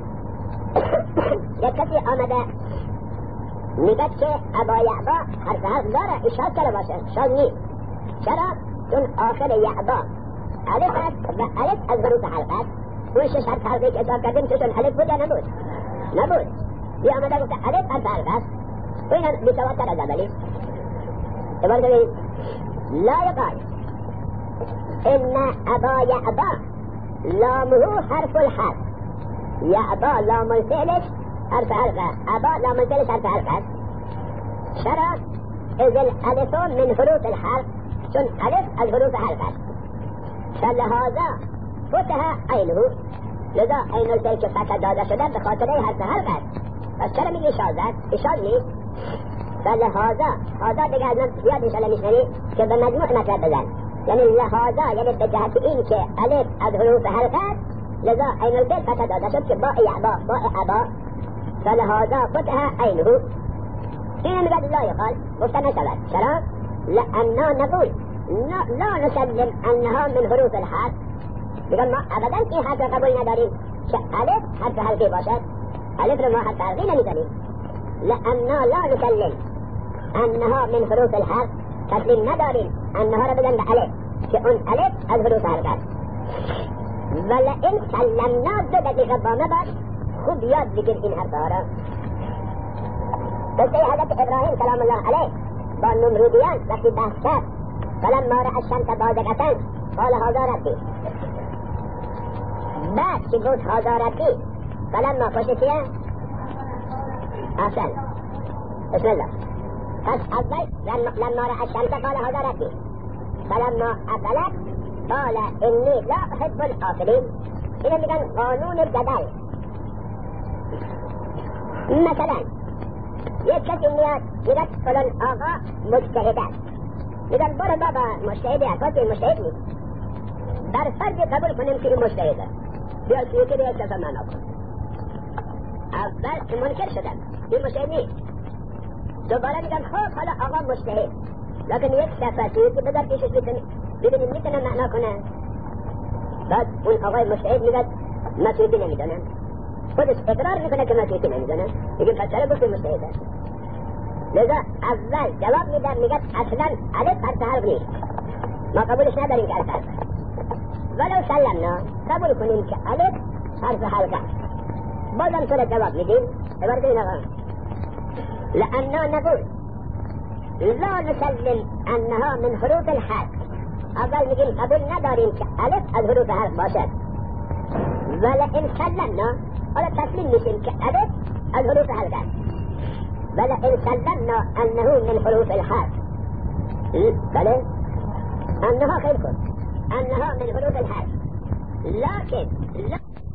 یک کسی آمده میگه که ابا یعبا حرف حلق داره، اشاره چرا باشه؟ شاذ نیست. چرا؟ چون آخر یعبا الف است و الف از حروف حلق است. اون 6 حرف حلقی که اشاره کردیم چون الف بود یا نبود؟ نبود. بیا آمده گفته الف حرف حلق است. و این بی‌تواتر از اولی. اعتبار کنید لا یقال ان ابا یعبا لامه حرف الحلق. یعبا لام الفعلش حرف حلق، ابا لام الفعلش حرف حلق است. چرا؟ اذ الالف من حروف الحلق، چون الف از حروف حلق است. فلهذا فتح عینه، لذا عین الفعل که فتح داده شده به خاطر حرف حلق است. پس چرا میگه شاذ است؟ شاذ نیست. فلهذا هذا دیگه از من زیاد انشاءالله میشنوی که به مجموع مطلب بزن. یعنی لهذا یعنی به جهت این که الف از حروف حلق است، لذا عین الفعل فتح داده شد که با یعبا با ابا. فلهذا فتح عینه. این میگه لا یقال، گفته نشود. چرا؟ لأننا نقول لا نسلم انها من حروف الحلق. میگن ما ابدا این حرف قبول نداریم که الف حرف حلقی باشد. الف رو ما حرف حلقی نمیزنیم. لأننا لا نسلم انها من حروف الحلق، تسلیم نداریم انها را بزن به الف که اون الف از حروف حلق است. ولئن سلمنا دو دقیقه با مباد خوب یاد بگیر این حرفها را. قصه حضرت ابراهیم سلام الله علیه با نمرودیان وقتی بحث کرد، فلما رأى الشمس بازغة قال هذا ربي. بعد که گفت هذا ربي فلما پشتیه احسن بسم الله. پس اول لما رأى الشمس قال هذا ربي، فلما افلت قال اني لا احب الافلين. اینو میگن قانون جدل. مثلا یک کسی میاد میگه فلان آقا مجتهد است، میگن برو بابا مجتهد است، وقتی مجتهد نیست. در فرض قبول کنیم که این مجتهد است، بیا شیعه که یک کسا معنا کن. اول که منکر شدن این مجتهد نیست، دوباره میگن خب حالا آقا مجتهد، لیکن یک صفتی که بذار پیشش ببینیم میتونه معنا کنه. بعد اون آقای مجتهد میگه مسیحی نمیدونم، خودش اقرار میکنه که مسیحی نمیدونم، میگه پس چرا گفتی مجتهد است؟ لذا اول جواب میدن میگه اصلا الف حرف حلق نیست، ما قبولش نداریم که الف حرف. ولو سلمنا قبول کنیم که الف حرف حلق است، بازم تو را جواب میدیم. عبارت این آقا لأننا نقول لا نسلم انها من حروف الحلق. اول میگیم قبول نداریم که الف از حروف حلق باشد. ولئن سلمنا، حالا تسلیم میشیم که الف از حروف حلق است. ولئن سلمنا انه من حروف الحلق بله انها خیلی کن انها من حروف الحرف لكن لا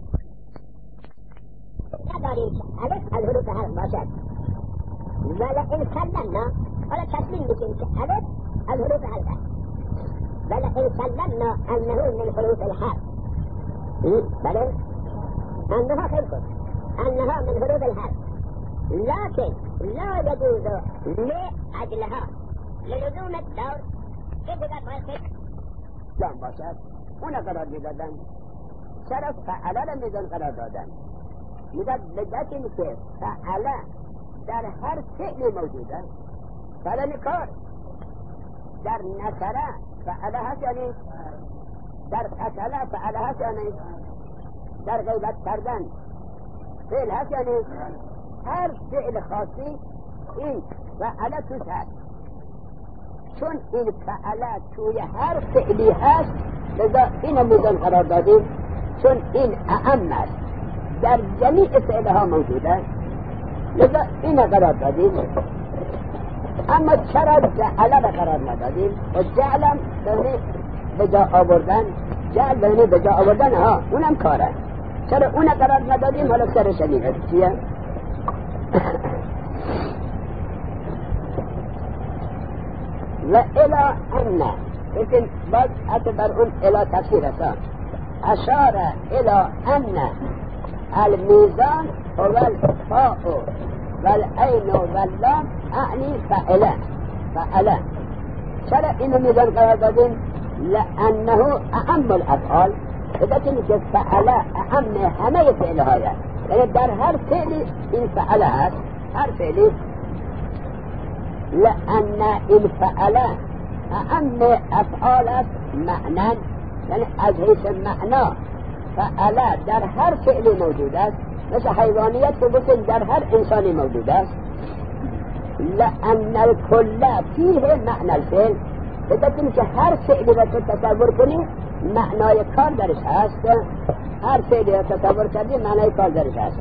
نداریم که الف از حروف حرف باشد ولئن سلمنا حالا تسلیم میکنیم که الف از حروف حرف است ولئن سلمنا انه من حروف الحرف بله انها خیلی کن انها من حروف الحرف لكن لا يجوز لأجلها للزوم الدور که دیگر باید لام باشد اون قرار میدادن چرا فعلا را میزان قرار دادن میداد لذت این که فعلا در هر فعل موجود است فعلا کار در نصره فعلا هست یا نیست در قتله فعلا هست یا نیست در غیبت کردن فعل هست یا نیست هر فعل خاصی این فعلا توش هست چون این فعلا توی هر فعلی هست لذا این میزان قرار دادیم چون این اعم است در جمیع فعلها موجود است لذا این قرار دادیم اما چرا جعله را قرار ندادیم و جعلم بهنه به جا آوردن جعل بهنه به جا آوردن ها اونم کاره چرا اون قرار ندادیم حالا سر شدید چیه و الى ان لیکن باز اعتبر اون الى تفسیر است اشار الى ان الميزان هو الفاء والعين واللام اعني فعلا چرا اینو میزان قرار دادیم لانه اعم الافعال اذا که فعلا اعم همه فعلهای یعنی در هر فعلی این فعلا هست هر فعلی لأن این فعلا اعم افعال است معنا یعنی از حیث معنا فعلا در هر فعلی موجود است مثل حیوانیت که بکن در هر انسانی موجود است لأن الكل فیه معنى الفعل بگیم که هر فعلی را که تصور کنی معنای کار درش هست هر فعلی را تصور کردی معنای کار درش هست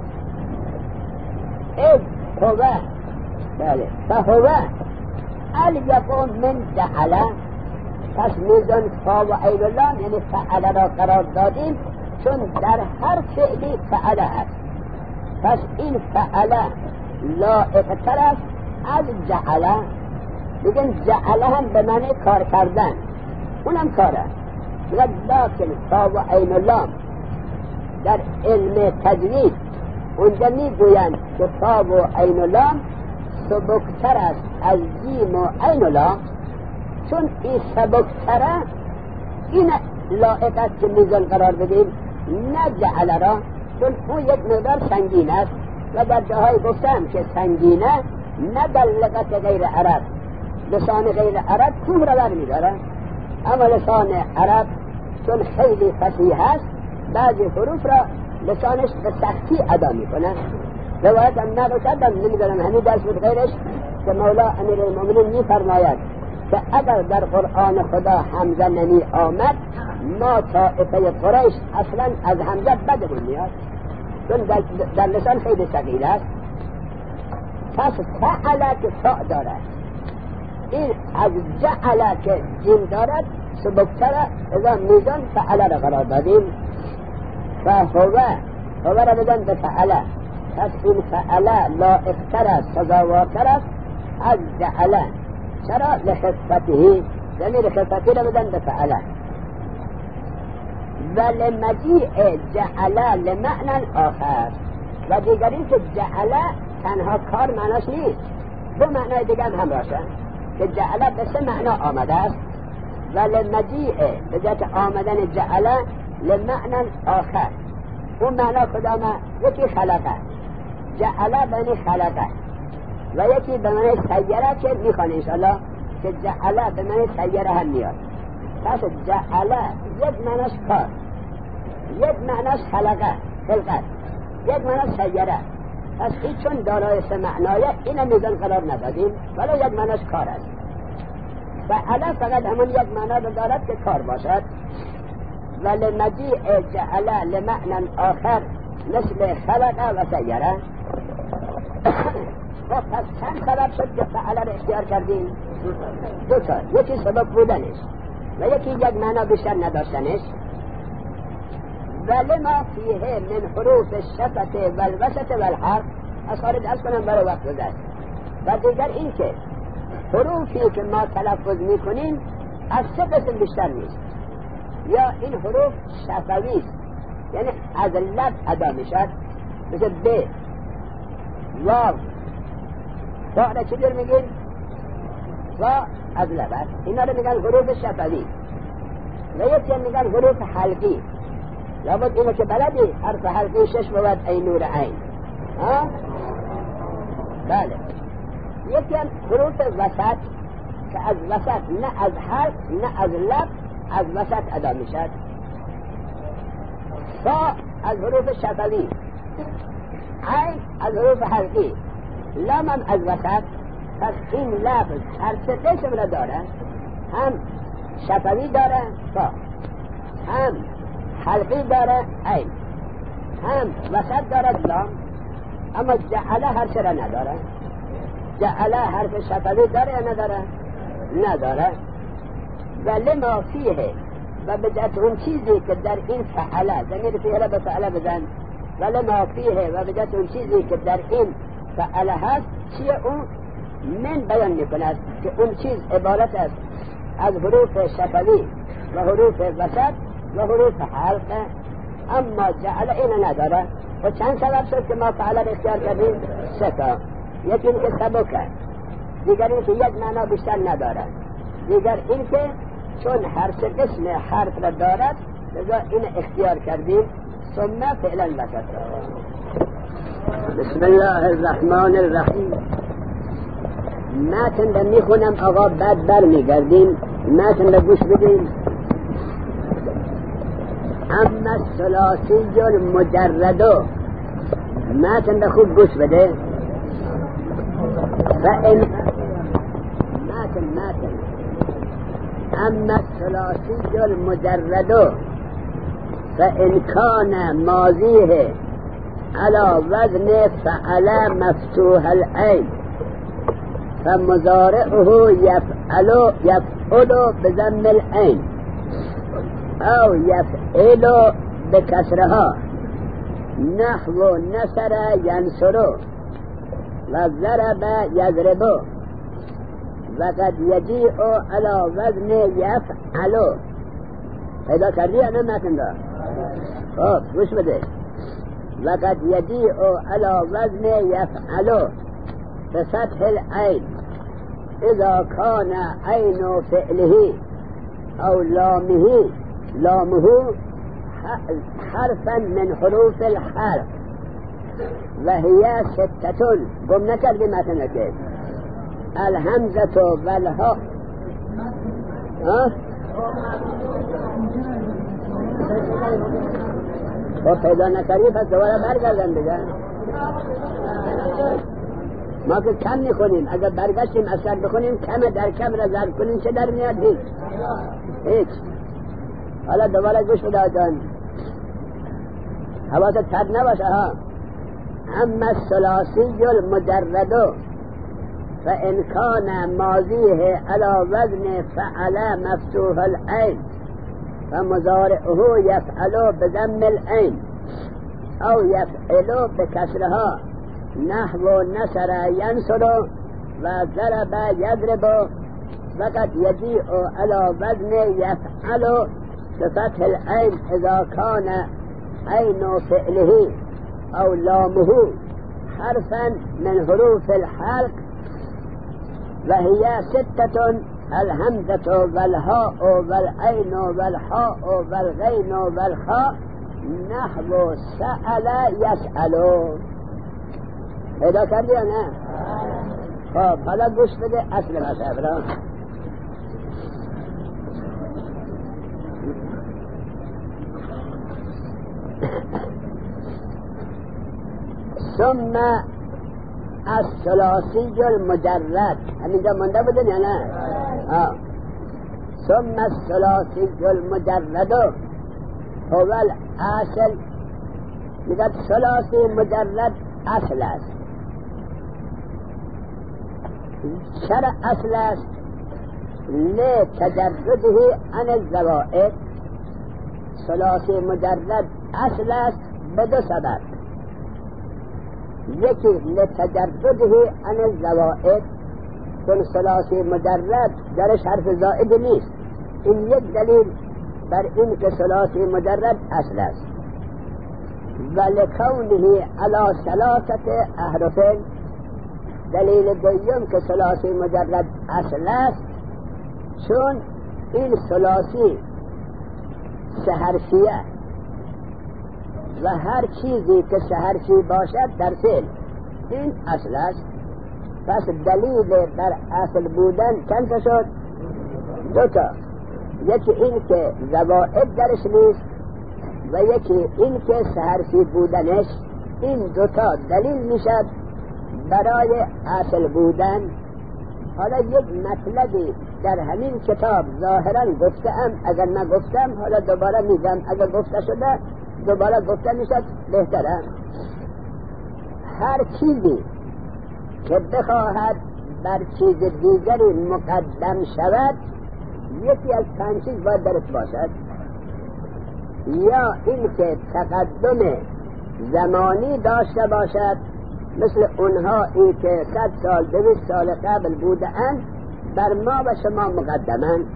اذ هو بله فهو الیقوم من جعله پس میزان فا و عین اللام یعنی فعله را قرار دادیم چون در هر فعلی فعله هست پس این فعله لائق‌تر است از جعله بگن جعله هم به معنی کار کردن اونم کاره لکن فا و عین اللام در علم تجوید اونجا میگویند که فا و عین اللام سبکتر است از جیم و عین اللام چون این سبکتره این لائق است که میزان قرار بدیم نه جعل را چون اون یک مقدار سنگین است و در جاهای گفتم که سنگینه نه در لغت غیر عرب لسان غیر عرب کوه را برمیداره اما لسان عرب چون خیلی فصیح است بعضی حروف را لسانش به سختی ادا میکنه روایت هم نقل کردم نمیدارم همین درس بود غیرش که مولا امیر المؤمنین میفرماید که اگر در قرآن خدا حمزه نمی آمد ما طائفه قریش اصلا از حمزه بدمون میاد چون در لسان خیلی ثقیل است پس فعله که فاء دارد این از جعله که جیم دارد سبکتره اذا میزان فعله را قرار دادیم فهو را بدن به فعله پس این فعله لائق‌تر است سزاوارتر است از جعله چرا لخفته ضمیر خفته را بدن به فعله ولمجیء جعله لمعنى آخر و دیگری که جعله تنها کار معناش نیست دو معنای دیگر هم باشه که جعله به سه معنا آمده است ولمجیء به جهت آمدن جعله لمعنى آخر اون معنا کدامه یکی خلقه جعله بنی خلقه و یکی به معنی سیره که میخوانه انشاءالله که جعله به معنی سیره هم میاد پس جعله یک معناش کار یک معناش خلقه خلقت یک معناش سیره پس این چون دارای سه معنایه این میزان قرار ندادیم ولی یک معناش کار است فعله فقط همون یک معنا دارد که کار باشد ولی مجیء جعله لمعنى آخر مثل خلقه و سیره و پس چند سبب شد که فعله را اختیار کردیم دو تا، یکی سبب بودنش و یکی یک معنا بیشتر نداشتنش. ولما فیه من حروف الشفت والوسط والحرف، از خارج از کنم برای وقت گذشت. و دیگر این که حروفی که ما تلفظ میکنیم از سه قسم بیشتر نیست. یا این حروف شفوی است، یعنی از لب ادا میشد، مثل ب، واو، تا را چی در میگیم؟ و از لب است. اینا رو میگن حروف شفوی. و یکی میگن حروف حلقی. لابد اینو که بلدی، حرف حلقی 6 بود، ای نور عین. بله. یکی هم حروف وسط که از وسط، نه از حرف نه از لب، از وسط ادا میشد. فا از حروف شفوی، عین از حروف حلقی، لام هم از وسط. پس این لفظ هر سه قسم را داره، هم شفوی داره فا، هم حلقی داره عین، هم وسط داره لام. اما جعله هر سه را نداره. جعله حرف شفوی داره یا نداره؟ نداره. و لما فیه، و بجهت اون چیزی که در این فعله، ضمیر فیه را به فعله بزن. و لما فیه، و بجهت اون چیزی که در این فعله هست، چیه اون؟ من بیان میکند که اون چیز عبارت است از حروف شفوی و حروف وسط و حروف حلقه. اما جعل اینو نداره. و چند سبب شد که ما فعله را اختیار کردیم؟ سه تا. یکی این که سبکه، دیگر این که یک معنا بیشتر نداره، دیگر این که چون هر سه قسم حرف را دارد لذا این اختیار کردیم. ثم فعلا وسط. بسم الله الرحمن الرحیم. متن را میخونم آقا، بعد بر میگردیم. متن را گوش بدیم. اما الثلاثی المجرد، متن را خوب گوش بده. فإن ماتن أما الثلاثي المجرد فإن كان ماضيه على وزن فعل مفتوح العين فمضارعه يفعل بضم العين أو يفعل بكسرها نحو نصر ينصر وضرب يضرب. وقد يجيء على وزن يفعل. پیدا کردی یا نه متن را؟ خب گوش بده. وقد يجيء على وزن يفعل بفتح العين اذا كان عين فعله او لامه حرفا من حروف الحرف وهي ستة. قم نكر بمتنك الهمزة والهاء. و پیدا نکردی پس دوباره برگردن دیگه. ما که کم میخونیم، اگر برگشتیم اثر بخونیم کم در کم را ضرب کنیم چه در میاد؟ هیچ. حالا دوباره گوش بده جان، حواست پرد نباشه ها. اما الثلاثي المجرد فإن كان ماضيه على وزن فعل مفتوح العين فمضارعه يفعل بضم العين أو يفعل بكسرها نحو نصر ينصر وضرب يضرب. وقد يجيء على وزن يفعل بفتح العين إذا كان عين فعله أو لامه حرفا من حروف الحلق وهي ستة الهمزة والهاء والعين والحاء والغين والخاء نحو سأل يسأل. پیدا کردی یا نه؟ خب حالا گوش بده اصل مطلب را. ثم الثلاثي المجرد، همینجا منده بودن یا نه؟ ثم الثلاثي المجرد هو الاصل. میگه ثلاثی مجرد اصل است. چرا اصل است؟ لتجرده عن الزوائد. ثلاثی مجرد اصل است به دو سبب. یکی لتجرده عن الزوائد، چون ثلاثی مجرد درش حرف زائد نیست. این یک دلیل بر این که ثلاثی مجرد اصل است. و لکونه علی ثلاثه احرف، دلیل دوم که ثلاثی مجرد اصل است چون این ثلاثی سه حرفیه و هر چیزی که سه حرفی باشد در فعل این اصل است. پس دلیل بر اصل بودن چند تا شد؟ دو تا. یکی این که زوائد درش نیست و یکی این که سه حرفی بودنش. این دو تا دلیل میشد برای اصل بودن. حالا یک مطلبی در همین کتاب ظاهرا گفتم، اگر نگفتم حالا دوباره میگم، اگر گفته شده دوباره گفته میشد بهتره. هر چیزی که بخواهد بر چیز دیگری مقدم شود یکی از پنج چیز باید درش باشد. یا این که تقدم زمانی داشته باشد، مثل اونهایی که 100 سال 200 سال قبل بودند بر ما و شما مقدمند.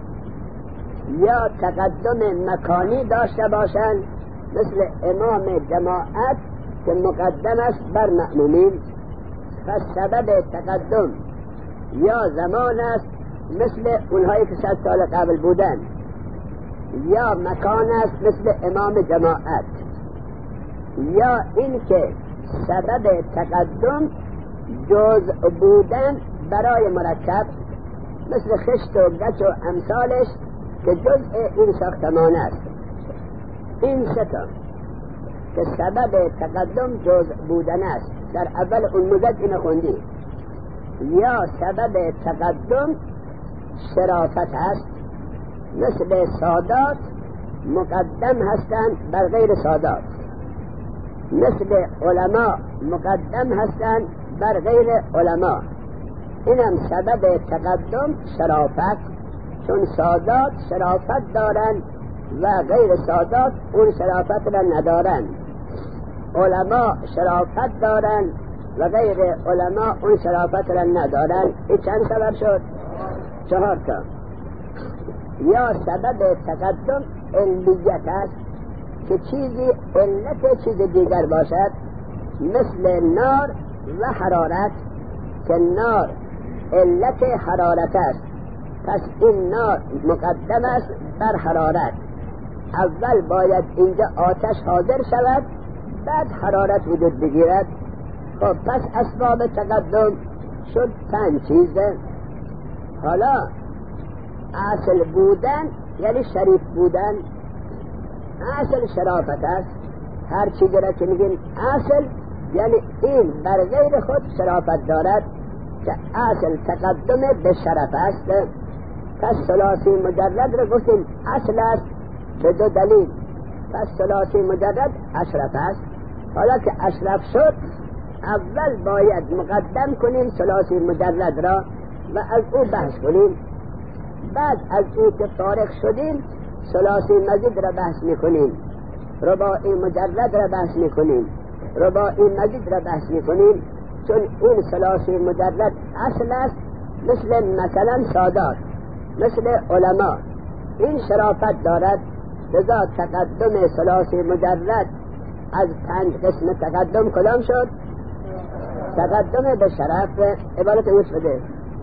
یا تقدم مکانی داشته باشند، مثل امام جماعت که مقدم است بر مأمومین. پس سبب تقدم یا زمان است مثل اونهایی که 100 سال قبل بودند، یا مکان است مثل امام جماعت. یا این که سبب تقدم جزء بودن برای مرکب، مثل خشت و گچ و امثالش که جزء این ساختمان است. این سه تا که سبب تقدم جزء بودن است. در اول اون مدت اینو خوندی. یا سبب تقدم شرافت است، مثل سادات مقدم هستند بر غیر سادات، مثل علماء مقدم هستند بر غیر علماء. اینم سبب تقدم شرافت، چون سادات شرافت دارند و غیر سادات اون شرافت را ندارند. علماء شرافت دارند و غیر علماء اون شرافت را ندارند. این چند سبب شد؟ 4 تا. یا سبب تقدم علیت است که چیزی علت چیز دیگر باشد، مثل نار و حرارت که نار علت حرارت است. پس این نار مقدم است بر حرارت. اول باید اینجا آتش حاضر شود بعد حرارت وجود بگیرد. خب پس اسباب تقدم شد 5 چیزه. حالا اصل بودن یعنی شریف بودن. اصل شرافت است. هر چیزی را که میگیم اصل یعنی این بر غیر خود شرافت دارد که اصل تقدم به شرف است. پس ثلاثی مجرد را گفتیم اصل است به 2 دلیل. پس ثلاثی مجرد اشرف است. حالا که اشرف شد اول باید مقدم کنیم ثلاثی مجرد را و از او بحث کنیم. بعد از او که فارغ شدیم ثلاثی مزید را بحث میکنیم، رباعی مجرد را بحث میکنیم، رباعی مزید را بحث میکنیم. چون این ثلاثی مجرد اصل است، مثلا سادات، مثل علماء این شرافت دارد. لذا تقدم ثلاثی مجرد از 5 قسم تقدم کدام شد؟ تقدم به شرف. عبارت گوش بده.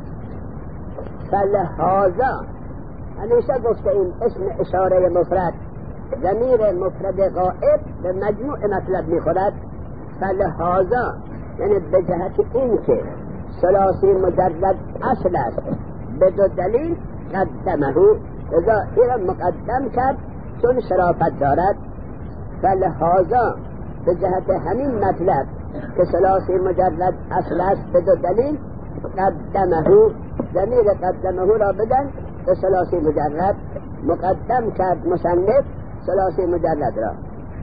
فلهذا همیشه گفته این اسم اشاره مفرد ضمیر مفرد غائب به مجموع مطلب میخورد. فلهذا یعنی به جهت این که ثلاثی مجرد اصل است به 2 دلیل قدمه، لذا این مقدم کرد چون شرافت دارد. فلهذا به جهت همین مطلب که ثلاثی مجرد اصل است به 2 دلیل قدمه، ضمیر قدمه را بدن به ثلاثی مجرد. مقدم کرد مصنف ثلاثی مجرد را.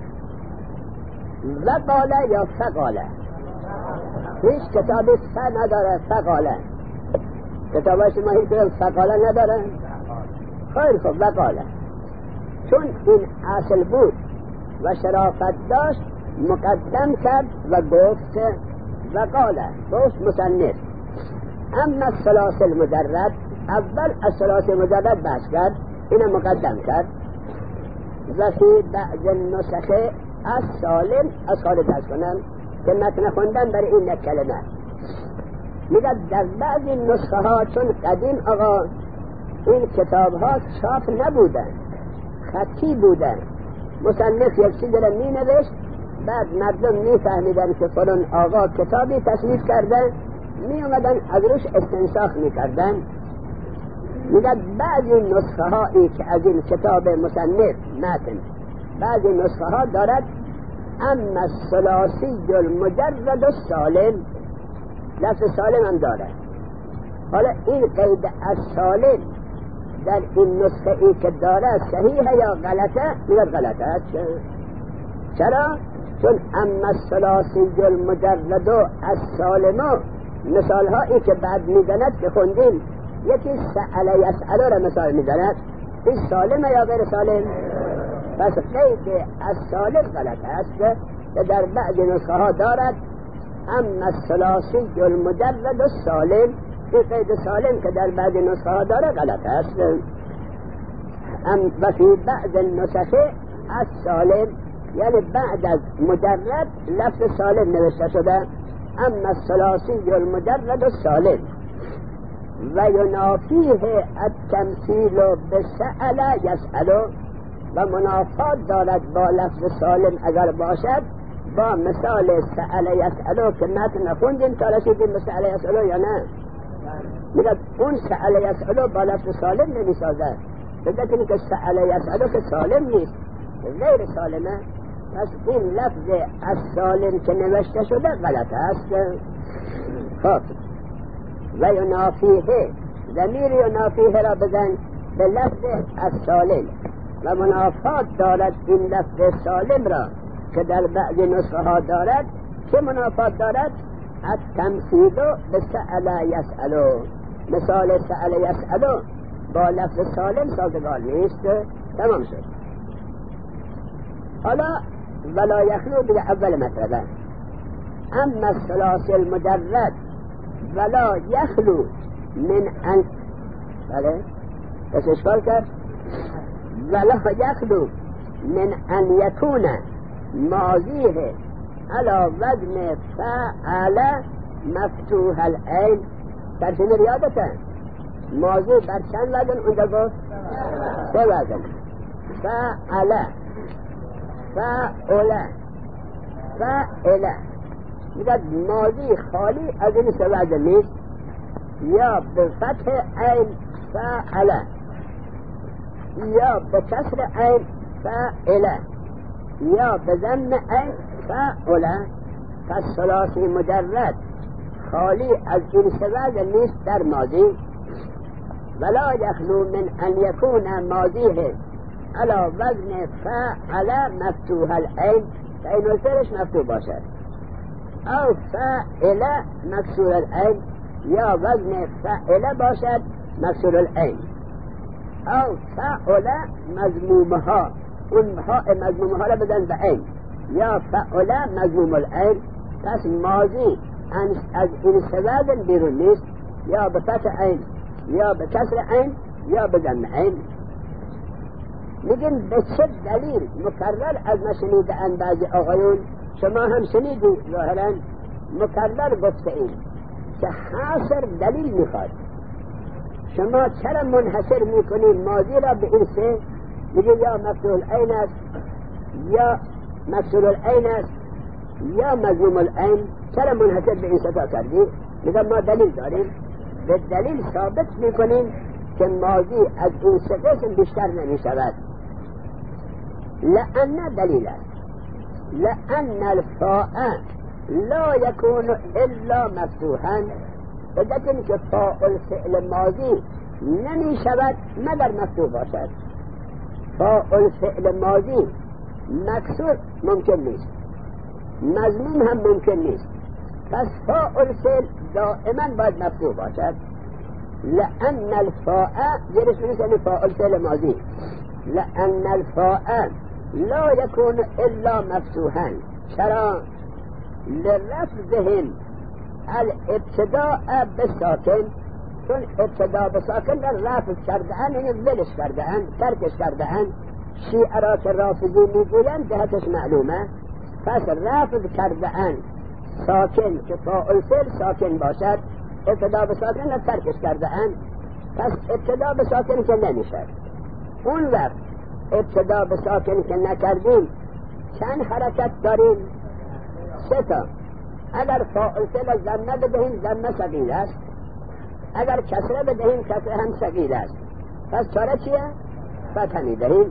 وقاله یا فقاله، هیچ کتابی نداره فقاله. کتابای شما هیچ فقاله نداره؟ خیلی خوب وقاله، چون این اصل بود و شرافت داشت مقدم کرد و گفت وقاله، گفت مصنف اما الثلاث مجرد، اول از ثلاث مجرد بحث کرد، اینو مقدم کرد. و فی بعض النسخ از سالم از خارج از کنم که متن خوندن برای این یک کلمه میگه در بعضی نسخه ها، چون قدیم آقا این کتاب ها چاپ نبودن، خطی بودن، مصنف یک چیز را می نوشت، بعد مردم می فهمیدن که فلان آقا کتابی تصنیف کرده، می اومدن از روش استنساخ می کردن. میگه بعضی نسخه هایی که از این کتاب مصنف متن، بعضی نسخه ها دارد اما الثلاثی المجرد السالم، لفظ سالم هم داره. حالا این قید از سالم در این نسخه ای که داره صحیحه یا غلطه؟ میگه غلطه. چرا؟ چون اما الثلاثی المجرد السالم، مثال هایی که بعد میزند که خوندیم، یکی سأل یسأل را مثال میزند، این سالمه یا غیر سالم؟ پس قید از سالم غلط است که در بعض نسخه ها دارد اما الثلاثی المجرد السالم، این قید سالم که در بعض نسخه ها داره غلط است. و فی بعض النسخ از سالم، یعنی بعد از مجرد لفظ سالم نوشته شده اما الثلاثی المجرد السالم. و ینافیه التمثیل بسأل یسأل، و منافات دارد با لفظ سالم اگر باشد با مثال سأل یسأل که متن خوندیم تا رسیدیم به سأل یسأل یا نه؟ میگه اون سأل یسأل با لفظ سالم نمیسازد، بگه که سأل یسأل که سالم نیست، غیر سالمه. پس این لفظ از سالم که نوشته شده غلط است. خب و ینافیه، ضمیر ینافیه را بزن به لفظ از سالم، و منافات دارد این لفظ سالم را که در بعض نسخه ها دارد. چه منافات دارد؟ التمثیل به سأل یسأل، مثال سأل یسأل با لفظ سالم سازگار نیست. تمام شد. حالا ولا یخلو به اول مطلبه، اما الثلاث المجرد ولا یخلو من ان، بله بس اشکال کرد، ولا یخلو من ان یکون ماضیه علی وزن فعل مفتوح العین. ترجمه یادته؟ ماضی بر چند وزن اونجا گفت؟ 3 وزن. فعل، فعل، فعل. میگه ماضی خالی از این 3 وزن نیست، یا به فتح عین فعل، یا به کسر عین فعل، یا به ضم عین فعل. پس ثلاثی مجرد خالی از این 3 وزن نیست در ماضی. ولا یخلو من ان یکون ماضیه علی وزن فعل مفتوح العین، فعین الفعلش مفتوح باشد، او فعل مکسور العین، یا وزن فعل باشد مکسور العین، او فعل مضمومها، اون مضمومها را بدن به عین، یا فعل مضموم العین. پس ماضی از این 3 وزن بیرون نیست، یا به فتح عین، یا به کسر عین، یا به ضم عین. میگیم به چه دلیل مکرر از ما شنیدن بعضی آقایون، شما هم شنیدید ظاهرا مکرر گفته این که حاصر دلیل میخواد. شما چرا منحصر میکنید ماضی را به این 3؟ میگید یا مفتوح العین است، یا مکسور العین است، یا مضموم العین. چرا منحصر به این 3 کردید؟ میگم ما دلیل داریم، به دلیل ثابت میکنیم که ماضی از این 3 قسم بیشتر نمیشود. لأن دلیل است، لأن الفاء لا يكون الا مفتوحا، بگذاریم که فاء الفعل ماضی نمی شود مگر مفتوح باشد. فاء الفعل ماضی مکسور ممکن نیست، مضموم هم ممکن نیست. پس فاء الفعل دائما باید مفتوح باشد. لأن الفاء جرس مثل فاء فعل ماضي، لأن الفاء لا يكون إلا مفتوحا. شرع لرفضهم الابتداء بالساكن، چون ابتداء بالساکن در رفض کردن، یعنی ولش کردن، ترکش کردن. شیعه را که رافضی میگویند جهتش معلومه. پس رفض کردن ساکن که فاعل فعل ساکن باشد، ابتداء بالساکن را ترکش کردن، پس ابتداء بالساکن که نمیشه. اون وقت ابتداء بالساکن که نکردیم چند حرکت داریم؟ 3 تا. اگر فاعل فعل ضمه بدهیم ضمه ثقیل است، اگر کسره بدهیم کسره هم ثقیل است. پس چاره چیه؟ فتحه میدهیم.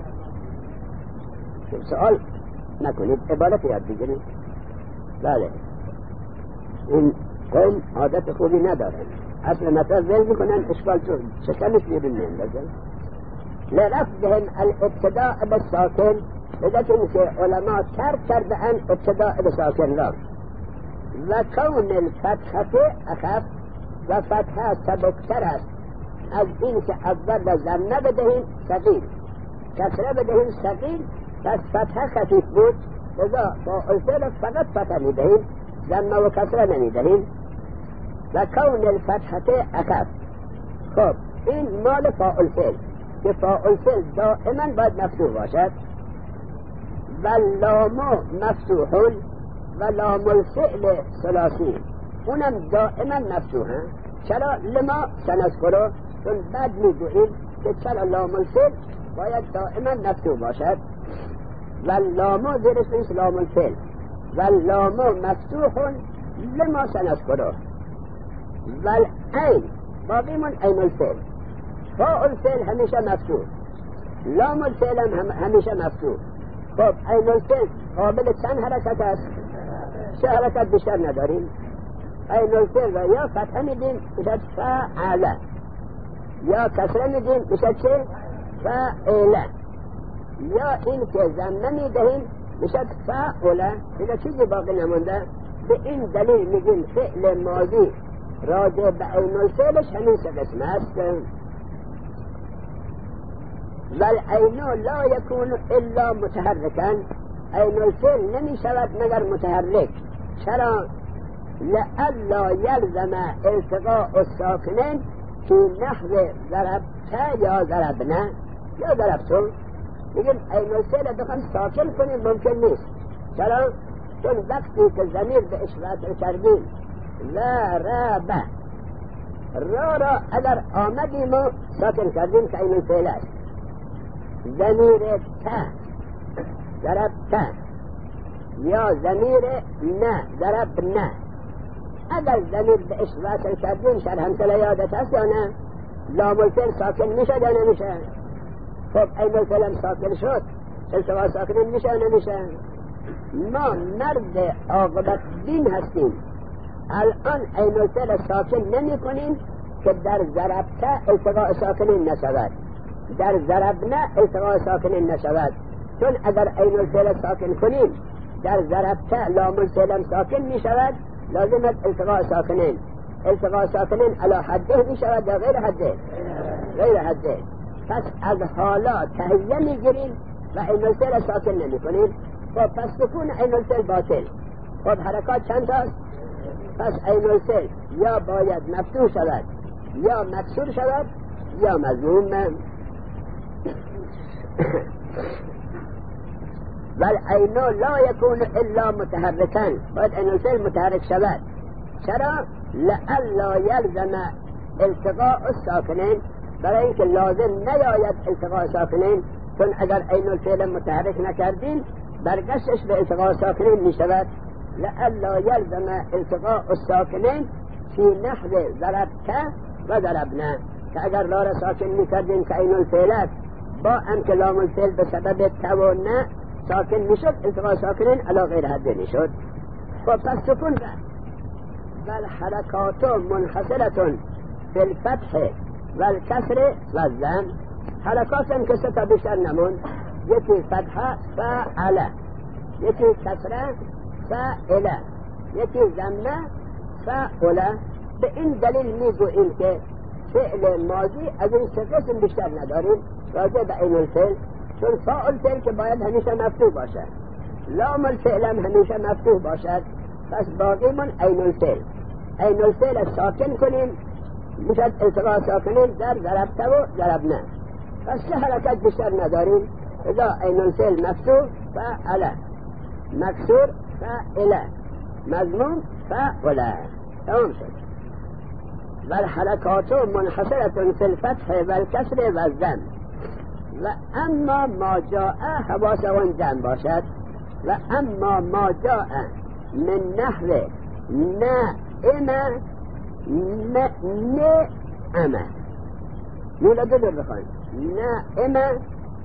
سوال نکنید، عبارت یاد بگیرید. بله، این قوم عادت خوبی ندارن، اصلا مطلب ذل میکنن، اشکال تو شکنش بیرون نمیندازن. لرفضهم الابتداء بالساکن، بگه که علما ترک کردن ابتداء بالساکن را. و کون الفتحه اخف، و فتحه سبکتر است از این که اول را ضمه بدهیم ثقیل، کسره بدهیم ثقیل. پس فتحه خفیف بود، لذا فاعل فعل فقط فتحه میدهیم، ضمه و کسره نمیدهیم. و کون الفتحه اخف. خب این مال فاعل فعل که فاعل فعل دائما باید مفتوح باشد. و لام مفتوحون و لام الفعل ثلاثی، اونم دائما مفتوحه. چرا؟ لما سنذکره، چون بعد میگوییم که چرا لام الفعل باید دائما مفتوح باشد. و لام زیرش نیست لام الفعل، و لام مفتوحون لما سنذکره. و العین باقیمون عین الفعل. فاعل فعل همیشه مفتوح، لام الفعل هم همیشه مفتوح. خب عین الفعل قابل چند حرکت است؟ 3 حرکت بیشتر نداریم. عین الفعل را یا فتحه میدیم میشد فعله، یا کسره میدیم میشد چه؟ فعله، یا این که ضمه میدهیم میشد فعله. دیگه چیزی باقی نمونده. به این دلیل میگیم فعل ماضی راجع به عین الفعلش همین 3 قسم است. والعین لا یکون الا متحرکا، عین الفعل نمی شود مگر متحرک. چرا؟ لئلا یلزم التقاء الساکنین فی نحو ضربت یا ضربنا یا ضربتم. میگیم عین الفعل بخوام ساکن کنیم ممکن نیست. چرا؟ چون وقتی که ضمیر به اشارت کردیم ضربه، را اگر آمدیم و ساکن کردیم که عین الفعل است. ضمیر ته ضربت یا ضمیر نه ضرب نه، اگر ضمیر به اشارت کردیم شر همسله یادت هست یا نه؟ لام الفعل ساکن میشه یا نمیشه؟ خب عین الفعل هم ساکن شد، التقاء ساکنین میشه یا نمیشه؟ ما مرد عاقبت بین هستیم، الان عین الفعل ساکن نمی کنیم که در ضربت التقاء ساکنین نشود، در ضربنا التقاء ساکنین نشود. چون اگر عین الفعل ساکن کنیم در ضربت لام الفعل ساکن می شود، لازم است التقاء ساکنین. التقاء ساکنین علی حده می شود یا غیر حده؟ غیر حده. پس از حالا تهیه می گیریم و عین الفعل ساکن نمی کنیم. خب پس سکون عین الفعل باطل. خب حرکات چند تاست؟ پس عین الفعل یا باید مفتوح شود یا مکسور شود یا مضموم. والعین لا یکون الا متحرکا، باید عین الفعل متحرک شود. چرا؟ لئلا یلزم التقاء الساکنین، برای اینکه لازم نیاید التقاء ساکنین. چون اگر عین الفعل متحرک نکردیم برگشتش به التقاء ساکنین می شود. لئلا یلزم التقاء الساکنین فی نحو ضربت و ضربنا، که اگر لا را ساکن می کردیم که عین الفعل است، با ان که لام الفعل به سبب تو و نه ساکن می شد، التقاء ساکنین علی غیر حده می شد. خب پس سکون را والحرکات منحصرة فی الفتح والکسر والضم. حرکات هم که 3 تا بیشتر نمون، یکی فتحه فعله، یکی کسره فعله، یکی ضمه فعله. به این دلیل میگوییم که فعل ماضی از این سه قسم بیشتر نداریم راجع به عین الفعل، چون فاء الفعل که باید همیشه مفتوح باشد، لام الفعل هم همیشه مفتوح باشد، پس باقی من عین الفعل. عین الفعل ساکن کنیم میشد التقاء ساکنین در ضربته و ضربنه، پس سه حرکت بیشتر نداریم. اذا عین الفعل مفتوح فعل، مکسور فعل، مضموم فعل، تمام شد. والحرکات منحصرة فی الفتح والکسر والضم. و اما ما جاء حواس آن جمع باشد. و اما ما جاء من نحو نعم نعم، نولا دو بخواهیم نعم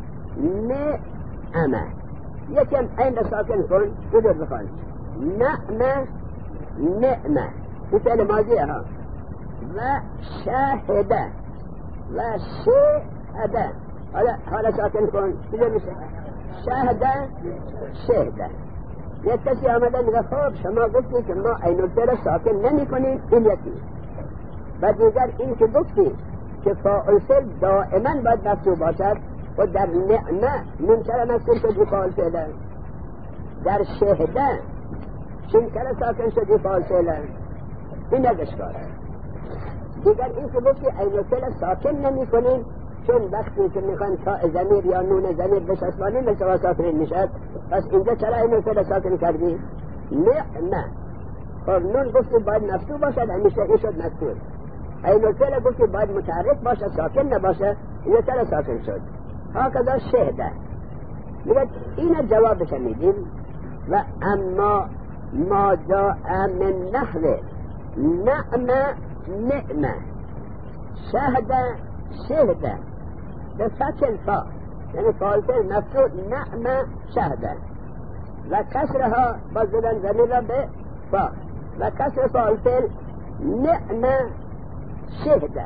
نعم، یکم این ساکن کن دو بخواهیم نعم نعم، این فعل ماضیه ها. و شاهده و شهده، حالا ساکن کن چیزه میشه شاهده شهده. یک کسی آمده میگه خب شما گفتی که ما عین الفعل ساکن نمی کنیم، این یکی. و دیگر این که گفتی که فاعل الفعل دائما باید مفتوح باشد و در نعمه منکر مفتوح شدی فاعل فعل، در شهده چنکر ساکن شدی فاعل فعل، این یک اشکال. دیگر این که گفتی عین الفعل ساکن نمی کنیم، چون وقتی که میخوان تا ضمیر یا نون ضمیر بچسبانیم مثل ساکن میشد، پس اینجا چرا عین الفعل ساکن کردی؟ نه. خب نون گفتی باید مفتوح باشد، همیشه این شد مفتوح. عین الفعل گفتی باید متحرک باشد ساکن نباشه، اینجا چرا ساکن شد؟ هکذا شهده. میگه این جوابش میدیم. و اما ما جاء من نحو نعم نعمه شهده شهده بفتح الفاء، یعنی فاعل فعل مفتوح نعم شهده، و کسرها بازدن ضمیر را به فاء، و کسر فاعل فعل نعم شهده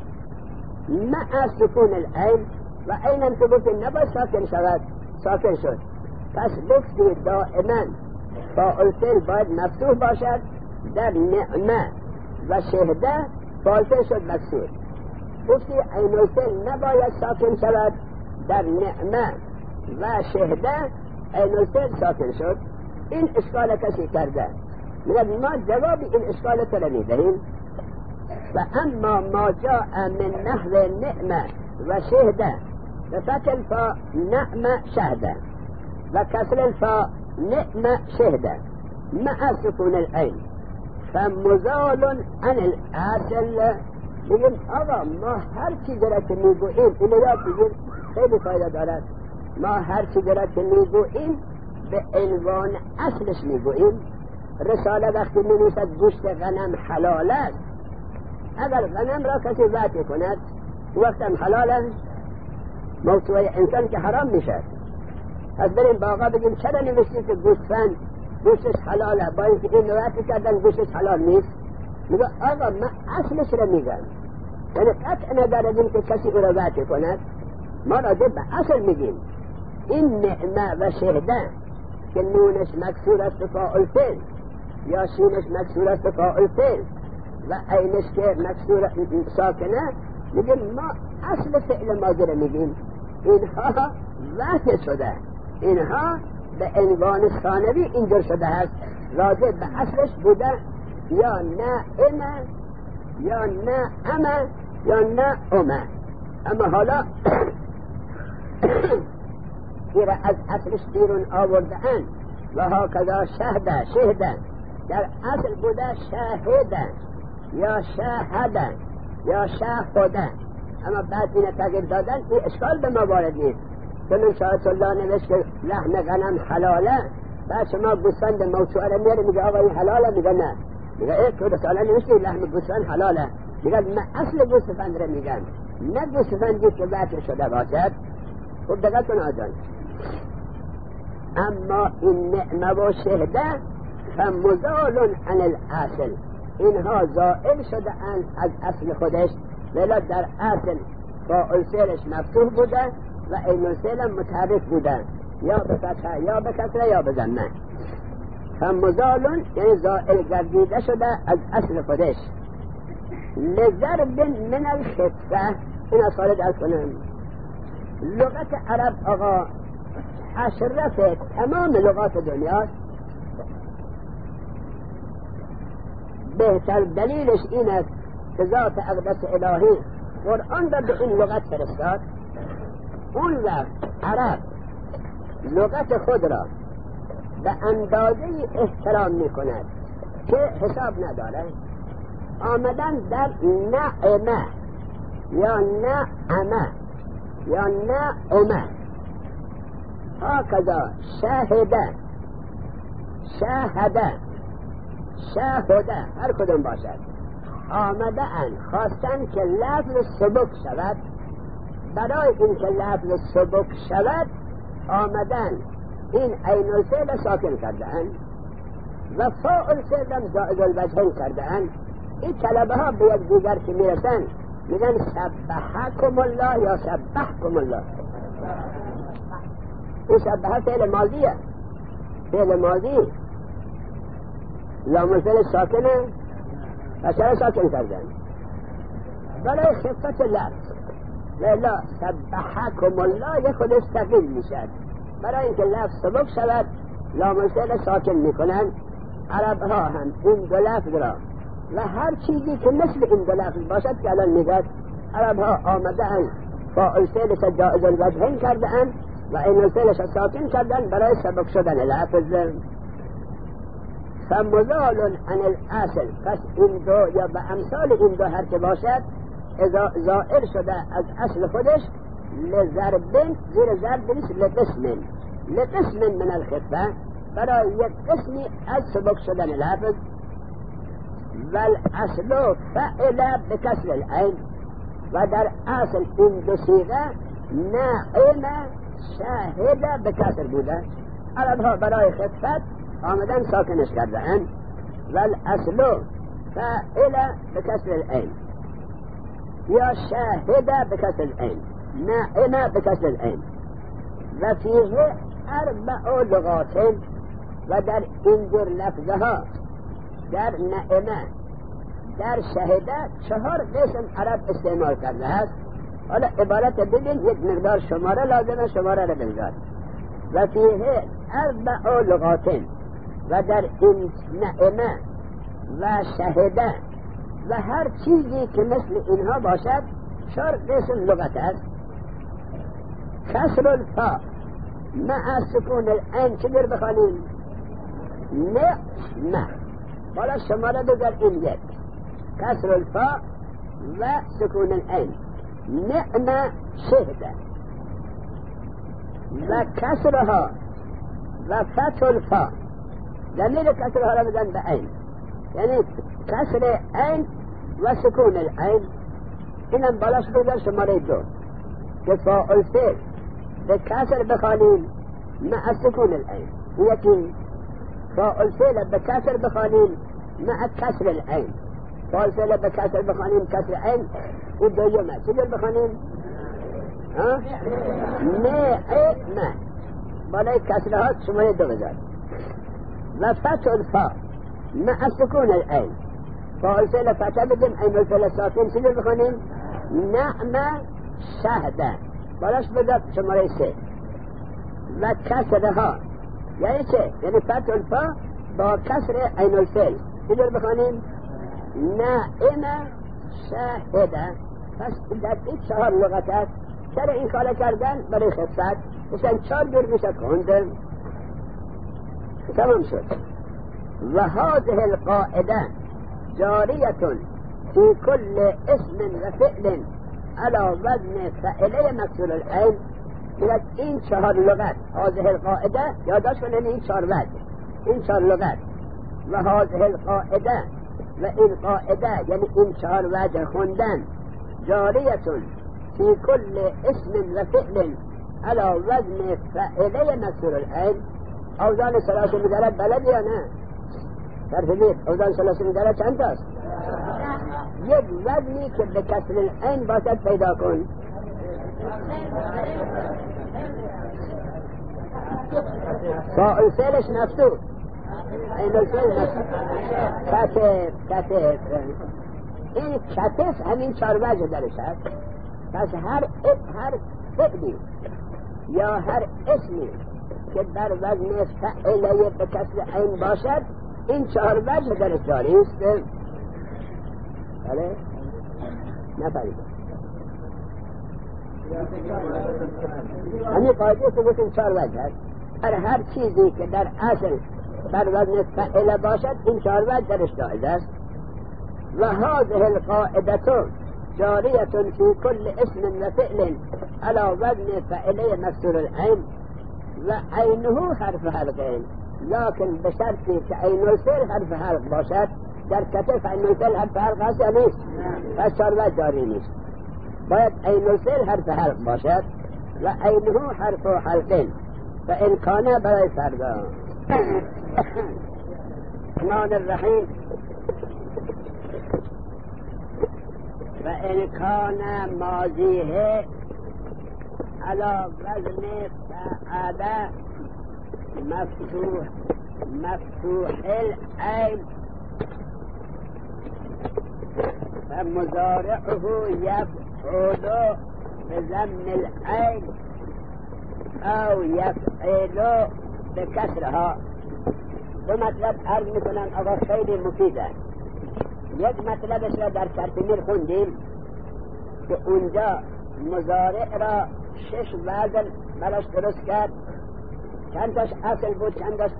مع سکون العین. و عینم که گفت نباید ساکن شود ساکن شد، پس گفتی دائما فاعل فعل باید مفتوح باشد در نعمه و شهده فاعل فعل شد مکسور. گفتی عین الفعل نباید ساکن شود در نعمه و شهده عین الفعل ساکن شد. این اشکال کسی کرده، میگه ما جواب این اشکال تو میدهیم. و اما ما جاء من نحو نعمه و شهده بفتح الفاء نعم شهده و کسر الفاء نعم شهده مع سکون العین فمزال عن الاصل. بگیم آقا ما هر چیزی را که میگوییم اینو یاد بگیم، خیلی فایده دارد. ما هر چیزی را که میگوییم به عنوان اصلش میگوییم. رساله وقتی می‌نویسد گوشت غنم حلال است، اگر غنم را کسی ذبح کند وقتا حلال است، موضوع انسان که حرام میشه. از بریم باقا بگیم چرا نوشتی که گوسفند گوشتش حلاله، با اینکه این ذبح کردن گوشتش حلال نیست؟ میگه آقا من اصلش را میگم، یعنی قطع ندارد که کسی او را ذبح کند، ما راجع به اصل میگیم. این نعمه و شهده که نونش مکسور است فاعل فعل یا شینش مکسور است فاعل فعل و عینش که مکسور ساکنه، میگیم ما اصل فعل ماضی را میگیم. اینها ذبح شده، اینها به عنوان ثانوی اینجور شده هست، راجع به اصلش بوده یا نعمه یا نعمه یا نعمه. اما حالا این از اصلش بیرون آوردن و ها کذا شهده در اصل بوده شاهده یا شاهده یا شاهده، اما بعد این تغییر دادن این اشکال به ما وارد نیست. چون شاید الله نوشت که لحم غنم حلاله، بعد شما گوسفند موضوع را میاره میگه آقا این حلاله، میگه نه، میگه ای تو رساله نوشتی لحم گوسفند حلاله، میگه من اصل گوسفند را میگم نه گوسفندی که ذبح شده باشد. خب دقت کن آجان. اما این نعمه و شهده فمزال عن الاصل، اینها زائل شده اند از اصل خودش، ولی در اصل فاعل فعلش مفتوح بوده و عین الفعل متحرک بوده، یا به فتحه یا به کسره یا به ضمه. فمزال یعنی زائل گردیده شده از اصل خودش. لضرب من الخفة. این خالد الکنم لغت عرب آقا اشرف تمام لغات دنیاست. بهتر دلیلش این است که ذات اقدس الهی قرآن را به این لغت فرستاد. اون وقت عرب لغت خود را به اندازه احترام می کند که حساب نداره. آمدن در نعمه یا نعمه یا نعمه هکذا شاهده شاهده شاهده هر کدوم باشد آمده ان خواستن که لفظ سبک شود. برای این که لفظ سبک شود آمدن این عین الفعل ساکن کردن و فاء الفعل زائد الوجهین کردن. این طلبه ها به یک دیگر که میرسن میگن سبحکم الله یا سبحکم الله. این سبحه فعل ماضیه، فعل ماضی لام الفعل ساکنه و چرا ساکن کردن؟ برای خفت لفظ. لا سبحکم الله یک خودش ثقیل میشد. برای اینکه لفظ سبک شود لام الفعل ساکن میکنن. عرب ها هم این دو لفظ را و هر چیزی که مثل این دو لفظ باشد که الان میگد عرب ها آمده ان فاعل فعلش جائز الوجهین کردن و عین الفعلش ساکن کردن برای سبک شدن لفظ. فمزال عن الاصل. پس این دو یا به امثال این دو هر که باشد زائر شده از اصل خودش لضربن زیر ضرب نیست لقسم من الخفه برای یک قسمی از سبک شدن لفظ. والاصل فعل بکسر العین و در اصل این دو صیغه نعم شاهد بکسر بوده. عرب ها برای خفت آمدن ساکنش کردن. والاصل فعل بکسر العین یا شاهد بکسر العین نعم بکسر العین. و فیه اربع لغات و در این جور لفظه ها در نعمه در شهده 4 قسم عرب استعمال کرده است. حالا عبارت ببین یک مقدار شماره لازمه شماره را بگذار. و فیه اربع لغات و در این نعمه و شهده و هر چیزی که مثل اینها باشد 4 قسم لغت است. کسر الفا مع سکون العین چگیر بخوانیم؟ نعمه. بالا شماره بذار این یک کسر الفا و سکون العین نعمه شهده و کسرها و فتح الفا زمین کسرها را بزن به عین یعنی کسر عین و سکون العین. اینم بالاش بذار شماره 2 که فاعل فعل به کسر بخوانیم مع سکون العین. یکی فاعل فعل به کسر بخوانیم مع کسر العین. فاعل فعل به کسر بخوانیم کسر عین این دویمه. چجور بخوانیم؟ نعمه بالای کسرها شماره 2 بذار. و فتح الفا مع سکون العین فاعل فعل فتح بدیم عین الفعل ساکن چجور بخوانیم؟ نعمه شهده بالاش بذار شماره 3. و کسرها یعنی چه؟ یعنی فتح الفا با کسر عین الفعل چجور بخوانیم؟ نعمه شهده. پس در این 4 لغت است. چرا این کار کردن؟ برای خفت. مثلا 4 جور میشد خوندن. تمام شد. و هذه القاعده جاریه فی کل اسم و فعل علی وزن فعله مکسور العین. این 4 لغت هذه القاعده یادداشت کنید این 4 وجه این 4 لغت و هذه القاعده و این قاعده یعنی این 4 وجه خوندن جاریه فی کل اسم و فعل علی وزن فعله مکسور العین. اوزان ثلاثه مجرد بلد یا نه؟ فرمید اوزان ثلاثه مجرد چند است؟ یک وزنی که به کسر العین باشد پیدا کن. فاعل فعلش مفتوح عین الفعل مفتوح کتف این کتف همین 4 وجه درش هست. پس هر فعلی یا هر اسمی که در وزن فعله به کسر عین باشد این 4 وجه درش جاری است. بله؟ نفرید همین قاعده که گفتیم 4 وجه هست. هر چیزی که در اصل بر وزن فعله باشد این 4 وجه درش جایز است. و هذه القاعده جاریه فی کل اسم و فعل على وزن فعله مكسور العين و عینه حرف حلقه، لكن به شرطی که عین الفعل حرف حلق باشد. در کتف عین الفعل حرف حلق هست یا نیست؟ پس 4 وجه جاری نیست. باید عین الفعل حرف حلق باشد و عینه حرف حلقه. و ان کان برای فردا. الرحمن الرحیم. و ان کان ماضیه على وزن فعل مفتوح العين فمضارعه يفعل بضم العين او يفعل بكسرها. دو مطلب عرض میکنن آقا خیلی مفیده. یک مطلبش را در ترتیب خوندیم که اونجا مضارع را 6 وزن براش درست کرد. چند تاش اصل بود؟ چند تاش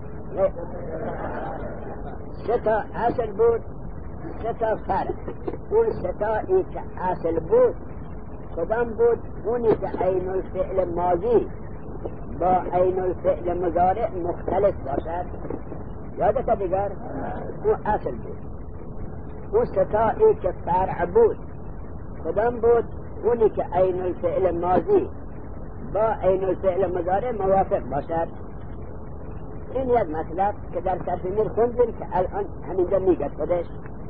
3 تا اصل بود، 3 تا فرع. اون 3 تایی که اصل بود کدام بود؟ اونی که عین الفعل ماضی با عین الفعل مضارع مختلف باشد. یادت دیگر؟ اون اصل بود. اون 3 تایی که فرع بود کدام بود؟ اونی که عین الفعل ماضی با عین الفعل مضارع موافق باشد. این یک مطلب که در تفسیر خوندیم که الان همینجا میگه خودش.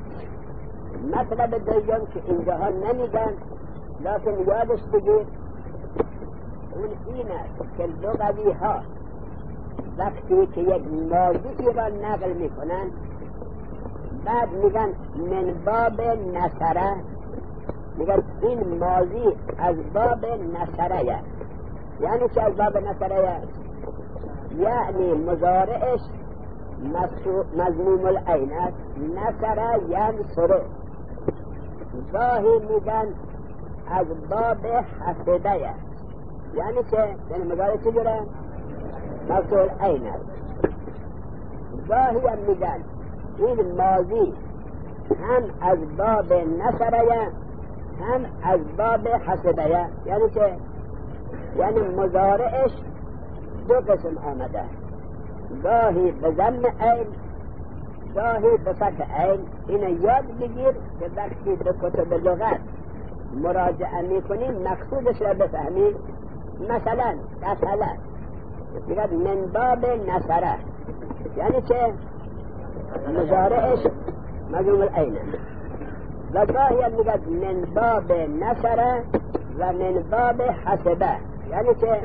مطلب دوم که اینجاها نمیگن لکن یادش بگیر، اون این است که لغوی ها وقتی که یک ماضی را نقل میکنن بعد میگن من باب نصره، میگن این ماضی از باب نصره. یعنی چه از باب نصره؟ یعنی مضارعش مضموم العین است. نصره ینصر. گاهی میگن از باب حسبه. یعنی چه؟ یعنی مضارع چجوره؟ مفتوح العین است. گاهی هم میگن این ماضی هم از باب نصره هم از باب حسبه. یعنی چه؟ یعنی مضارعش 2 قسم آمده، گاهی به ضم عین گاهی به فتح عین. اینو یاد بگیر که وقتی به کتب لغت مراجعه میکنیم مقصودش را بفهمیم. مثلا میگه من باب نصره، یعنی چه؟ مضارعش مضموم العین. و گاهی هم میگه من باب نصره و من باب حسبه، یعنی چه؟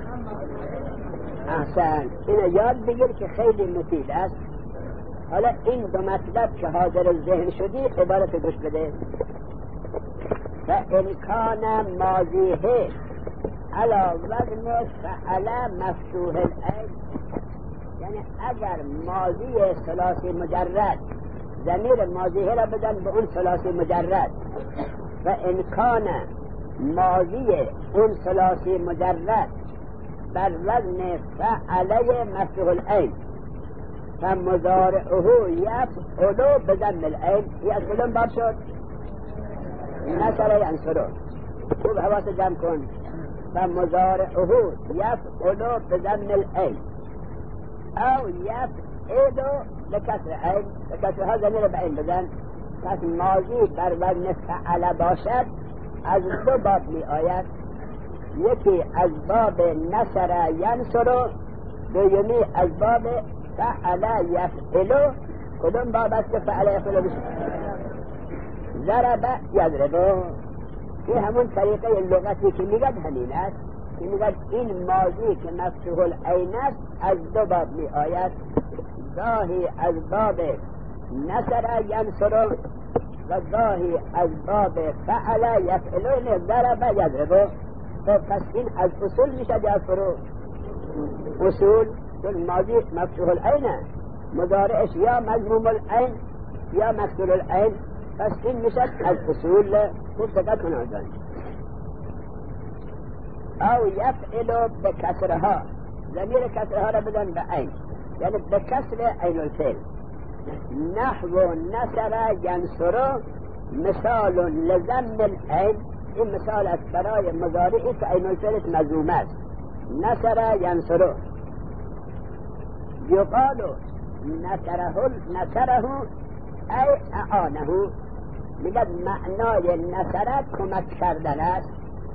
احسن. اینو یاد بگیر که خیلی مفید است. حالا این 2 مطلب که حاضر ذهن شدی عبارت گوش بده. و امکان ماضیه علی وزن فعل مفتوح العین، یعنی اگر ماضی ثلاثی مجرد ضمیر ماضیه را بدن به اون ثلاثی مجرد و امکان ماضی اون ثلاثی مجرد بر وزن فعله مفتوح العین فمضارعه یفعل بضم العین. یفعل باب شد نصر ینصر. خوب حواس جمع کن. فمضارعه یفعل بضم العین او یفعل بکسر عین. بکسرها ضمیر به عین بزن. پس ماضی بر وزن فعل باشد از 2 باب می آید. یکی از باب نصر ینصر، دومی از باب فعل یفعل. کدوم باب است که فعل یفعل بشه؟ ضرب یضرب. این همون طریقه لغتی که میگد همین است که میگد این ماضی که مفتوح العین است از 2 باب می آید. گاهی از باب نصر ینصر و گاهی از باب فعل یفعلون ضرب یضرب. خب پس این از اصول میشه یا فرو؟ اصول چون ماضی مفتوح العین، مضارعش یا مضموم العین یا مفتوح العین، پس این میشه از اصول. خوب دقت کن آزان. او یفعل بکسرها، ضمیر کسرها را بدن به عین، یعنی بکسر عین الفعل. نحو نصر ینصر مثال لضم العین، این مثال است برای مضارعی که عین الفعل مضموم است. نصر ینصر. یقال نصره ای اعانه، میگه معنای نصر کمک کردن است.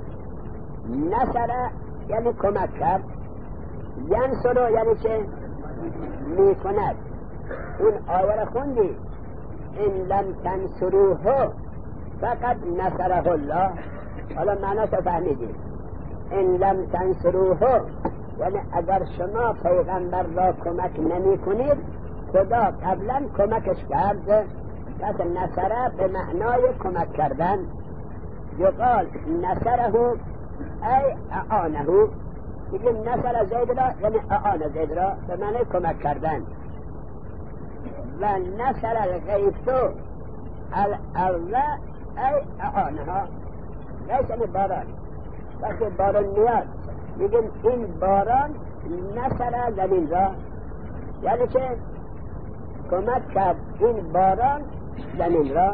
نصر یعنی کمک کرد، ینصر یعنی چه؟ میکند. اون آیه را خوندی، ان لم تنصروه فقد نصره الله. حالا معناش فهمیدی. ان لم تنصروه یعنی اگر شما پیغمبر را کمک نمی کنید خدا قبلا کمکش کرد. پس نصره به معنای کمک کردن. یقال نصره ای اعانه، میگیم نصر زید را یعنی اعان زید را به معنی کمک کردن. و نصر الغیث الارض ای اعانها. غیث یعنی باران. وقتی باران میاد میگیم این باران نصر زمین را، یعنی که کمک کرد این باران زمین را.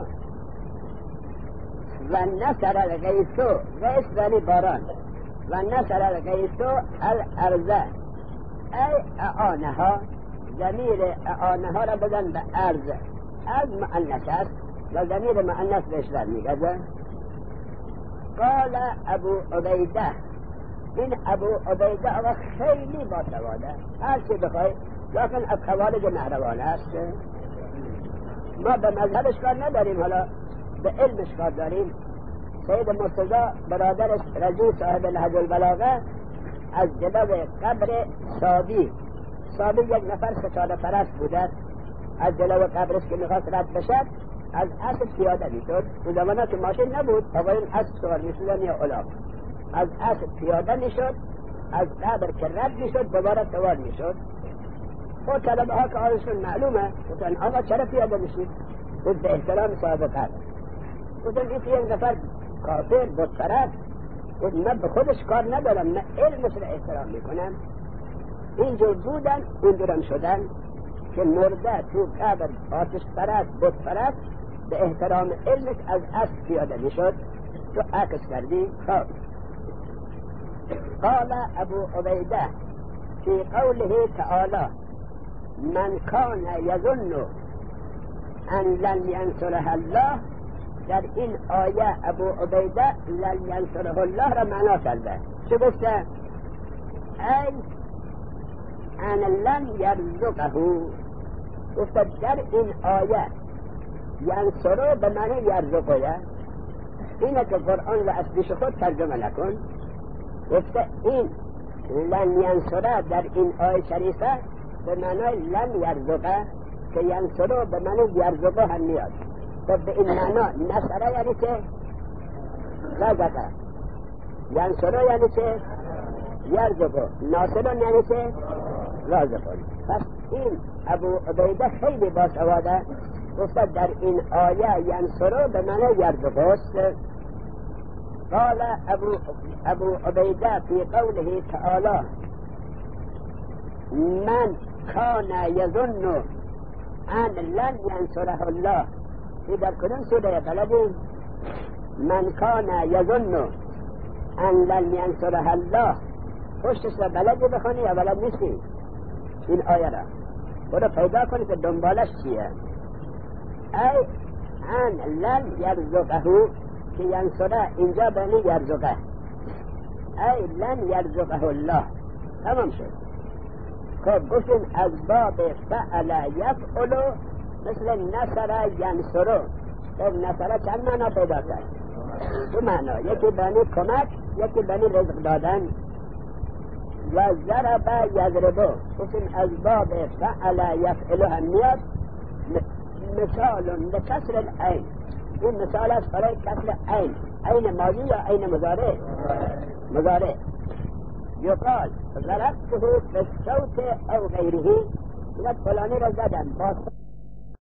و نصر الغیث، غیث یعنی باران، و نصر الغیث الارض ای اعانها، ضمیر اعانها را بدن به ارض. از مؤنث است و ضمیر مؤنث بهش میگه. قال ابو عبیده، این ابو عبیده آقا خیلی باسواده، هر چی بخوای، لیکن از خوارج مهربان است. ما به مذهبش کار نداریم، حالا به علمش کار داریم. سید مرتضی برادرش رضی صاحب نهج البلاغه از جلو قبر صابی یک نفر ستاره پرست بوده، از جلو قبرش که میخواست رد بشد از اسب پیاده میشد. اون زمانه که ماشین نبود، آقایون اسب سوار میشدن یا الاغ. از اسب پیاده میشد، از قبر که رد میشد دوباره سوار میشد. و طلبه ها که آرشون معلومه گفتن آقا چرا پیاده میشید؟ بود به احترام صاحب قبر. گفتن این که یک نفر کافر بتپرست، گفت من به خودش کار ندارم، من علمش را احترام میکنم. اینجور بودن اونجورم شدن که مرده تو قبر آتش پرست بتپرست به احترام علمش از اسب پیاده میشد. تو عکس کردی. خب قال ابو عبیده فی قوله تعالی من کان یظن ان لن ینصره الله، در این آیه ابو عبیده لن ینصره الله را معنا کرده. چه گفته؟ ای ان لن یرزقه. گفته در این آیه ینصره به معنی یرزقه، اینه که قرآن و اصلیش خود ترجمه نکن. گفته این لن ینصره در این آیه شریفه به معنی لن یرزقه، که ینصره به معنی یرزقه هم میاد. خب به این معنا نصره یعنی که رزقه، ینصره یعنی که یرزقه، ناصرون یعنی که رازقون. پس این ابو عبیده خیلی باسواده گفته در این آیه ینصره به معنی یرزقه است. قال ابو عبیده فی قوله تعالی من کان یظن ان لن ینصره الله، این در کدام سوره بلدی؟ من کان یظن ان لن ینصره الله، پشتش را بلدی بخونی یا بلد نیستی؟ این آیه را برو پیدا کنی که دنبالش چیه. ای ان لن یرزقه، که ینصره اینجا بینی یرزقه، ای لن یرزقه الله. تمام شد. خب گفتیم از باب فعل یفعل مثل نصر ینصر. خب نصر چند معنا پیدا کرد؟ دو معنا، یکی بینی کمک، یکی بینی رزق دادن. و ضرب یضرب گفتیم از باب فعل یفعل هم میاد. مثال بکسر العین، این مثال است برای کسر عین. عین ماضی یا عین مضارع. یقال ضربته بالصوت او غیره، فلانی را زدم با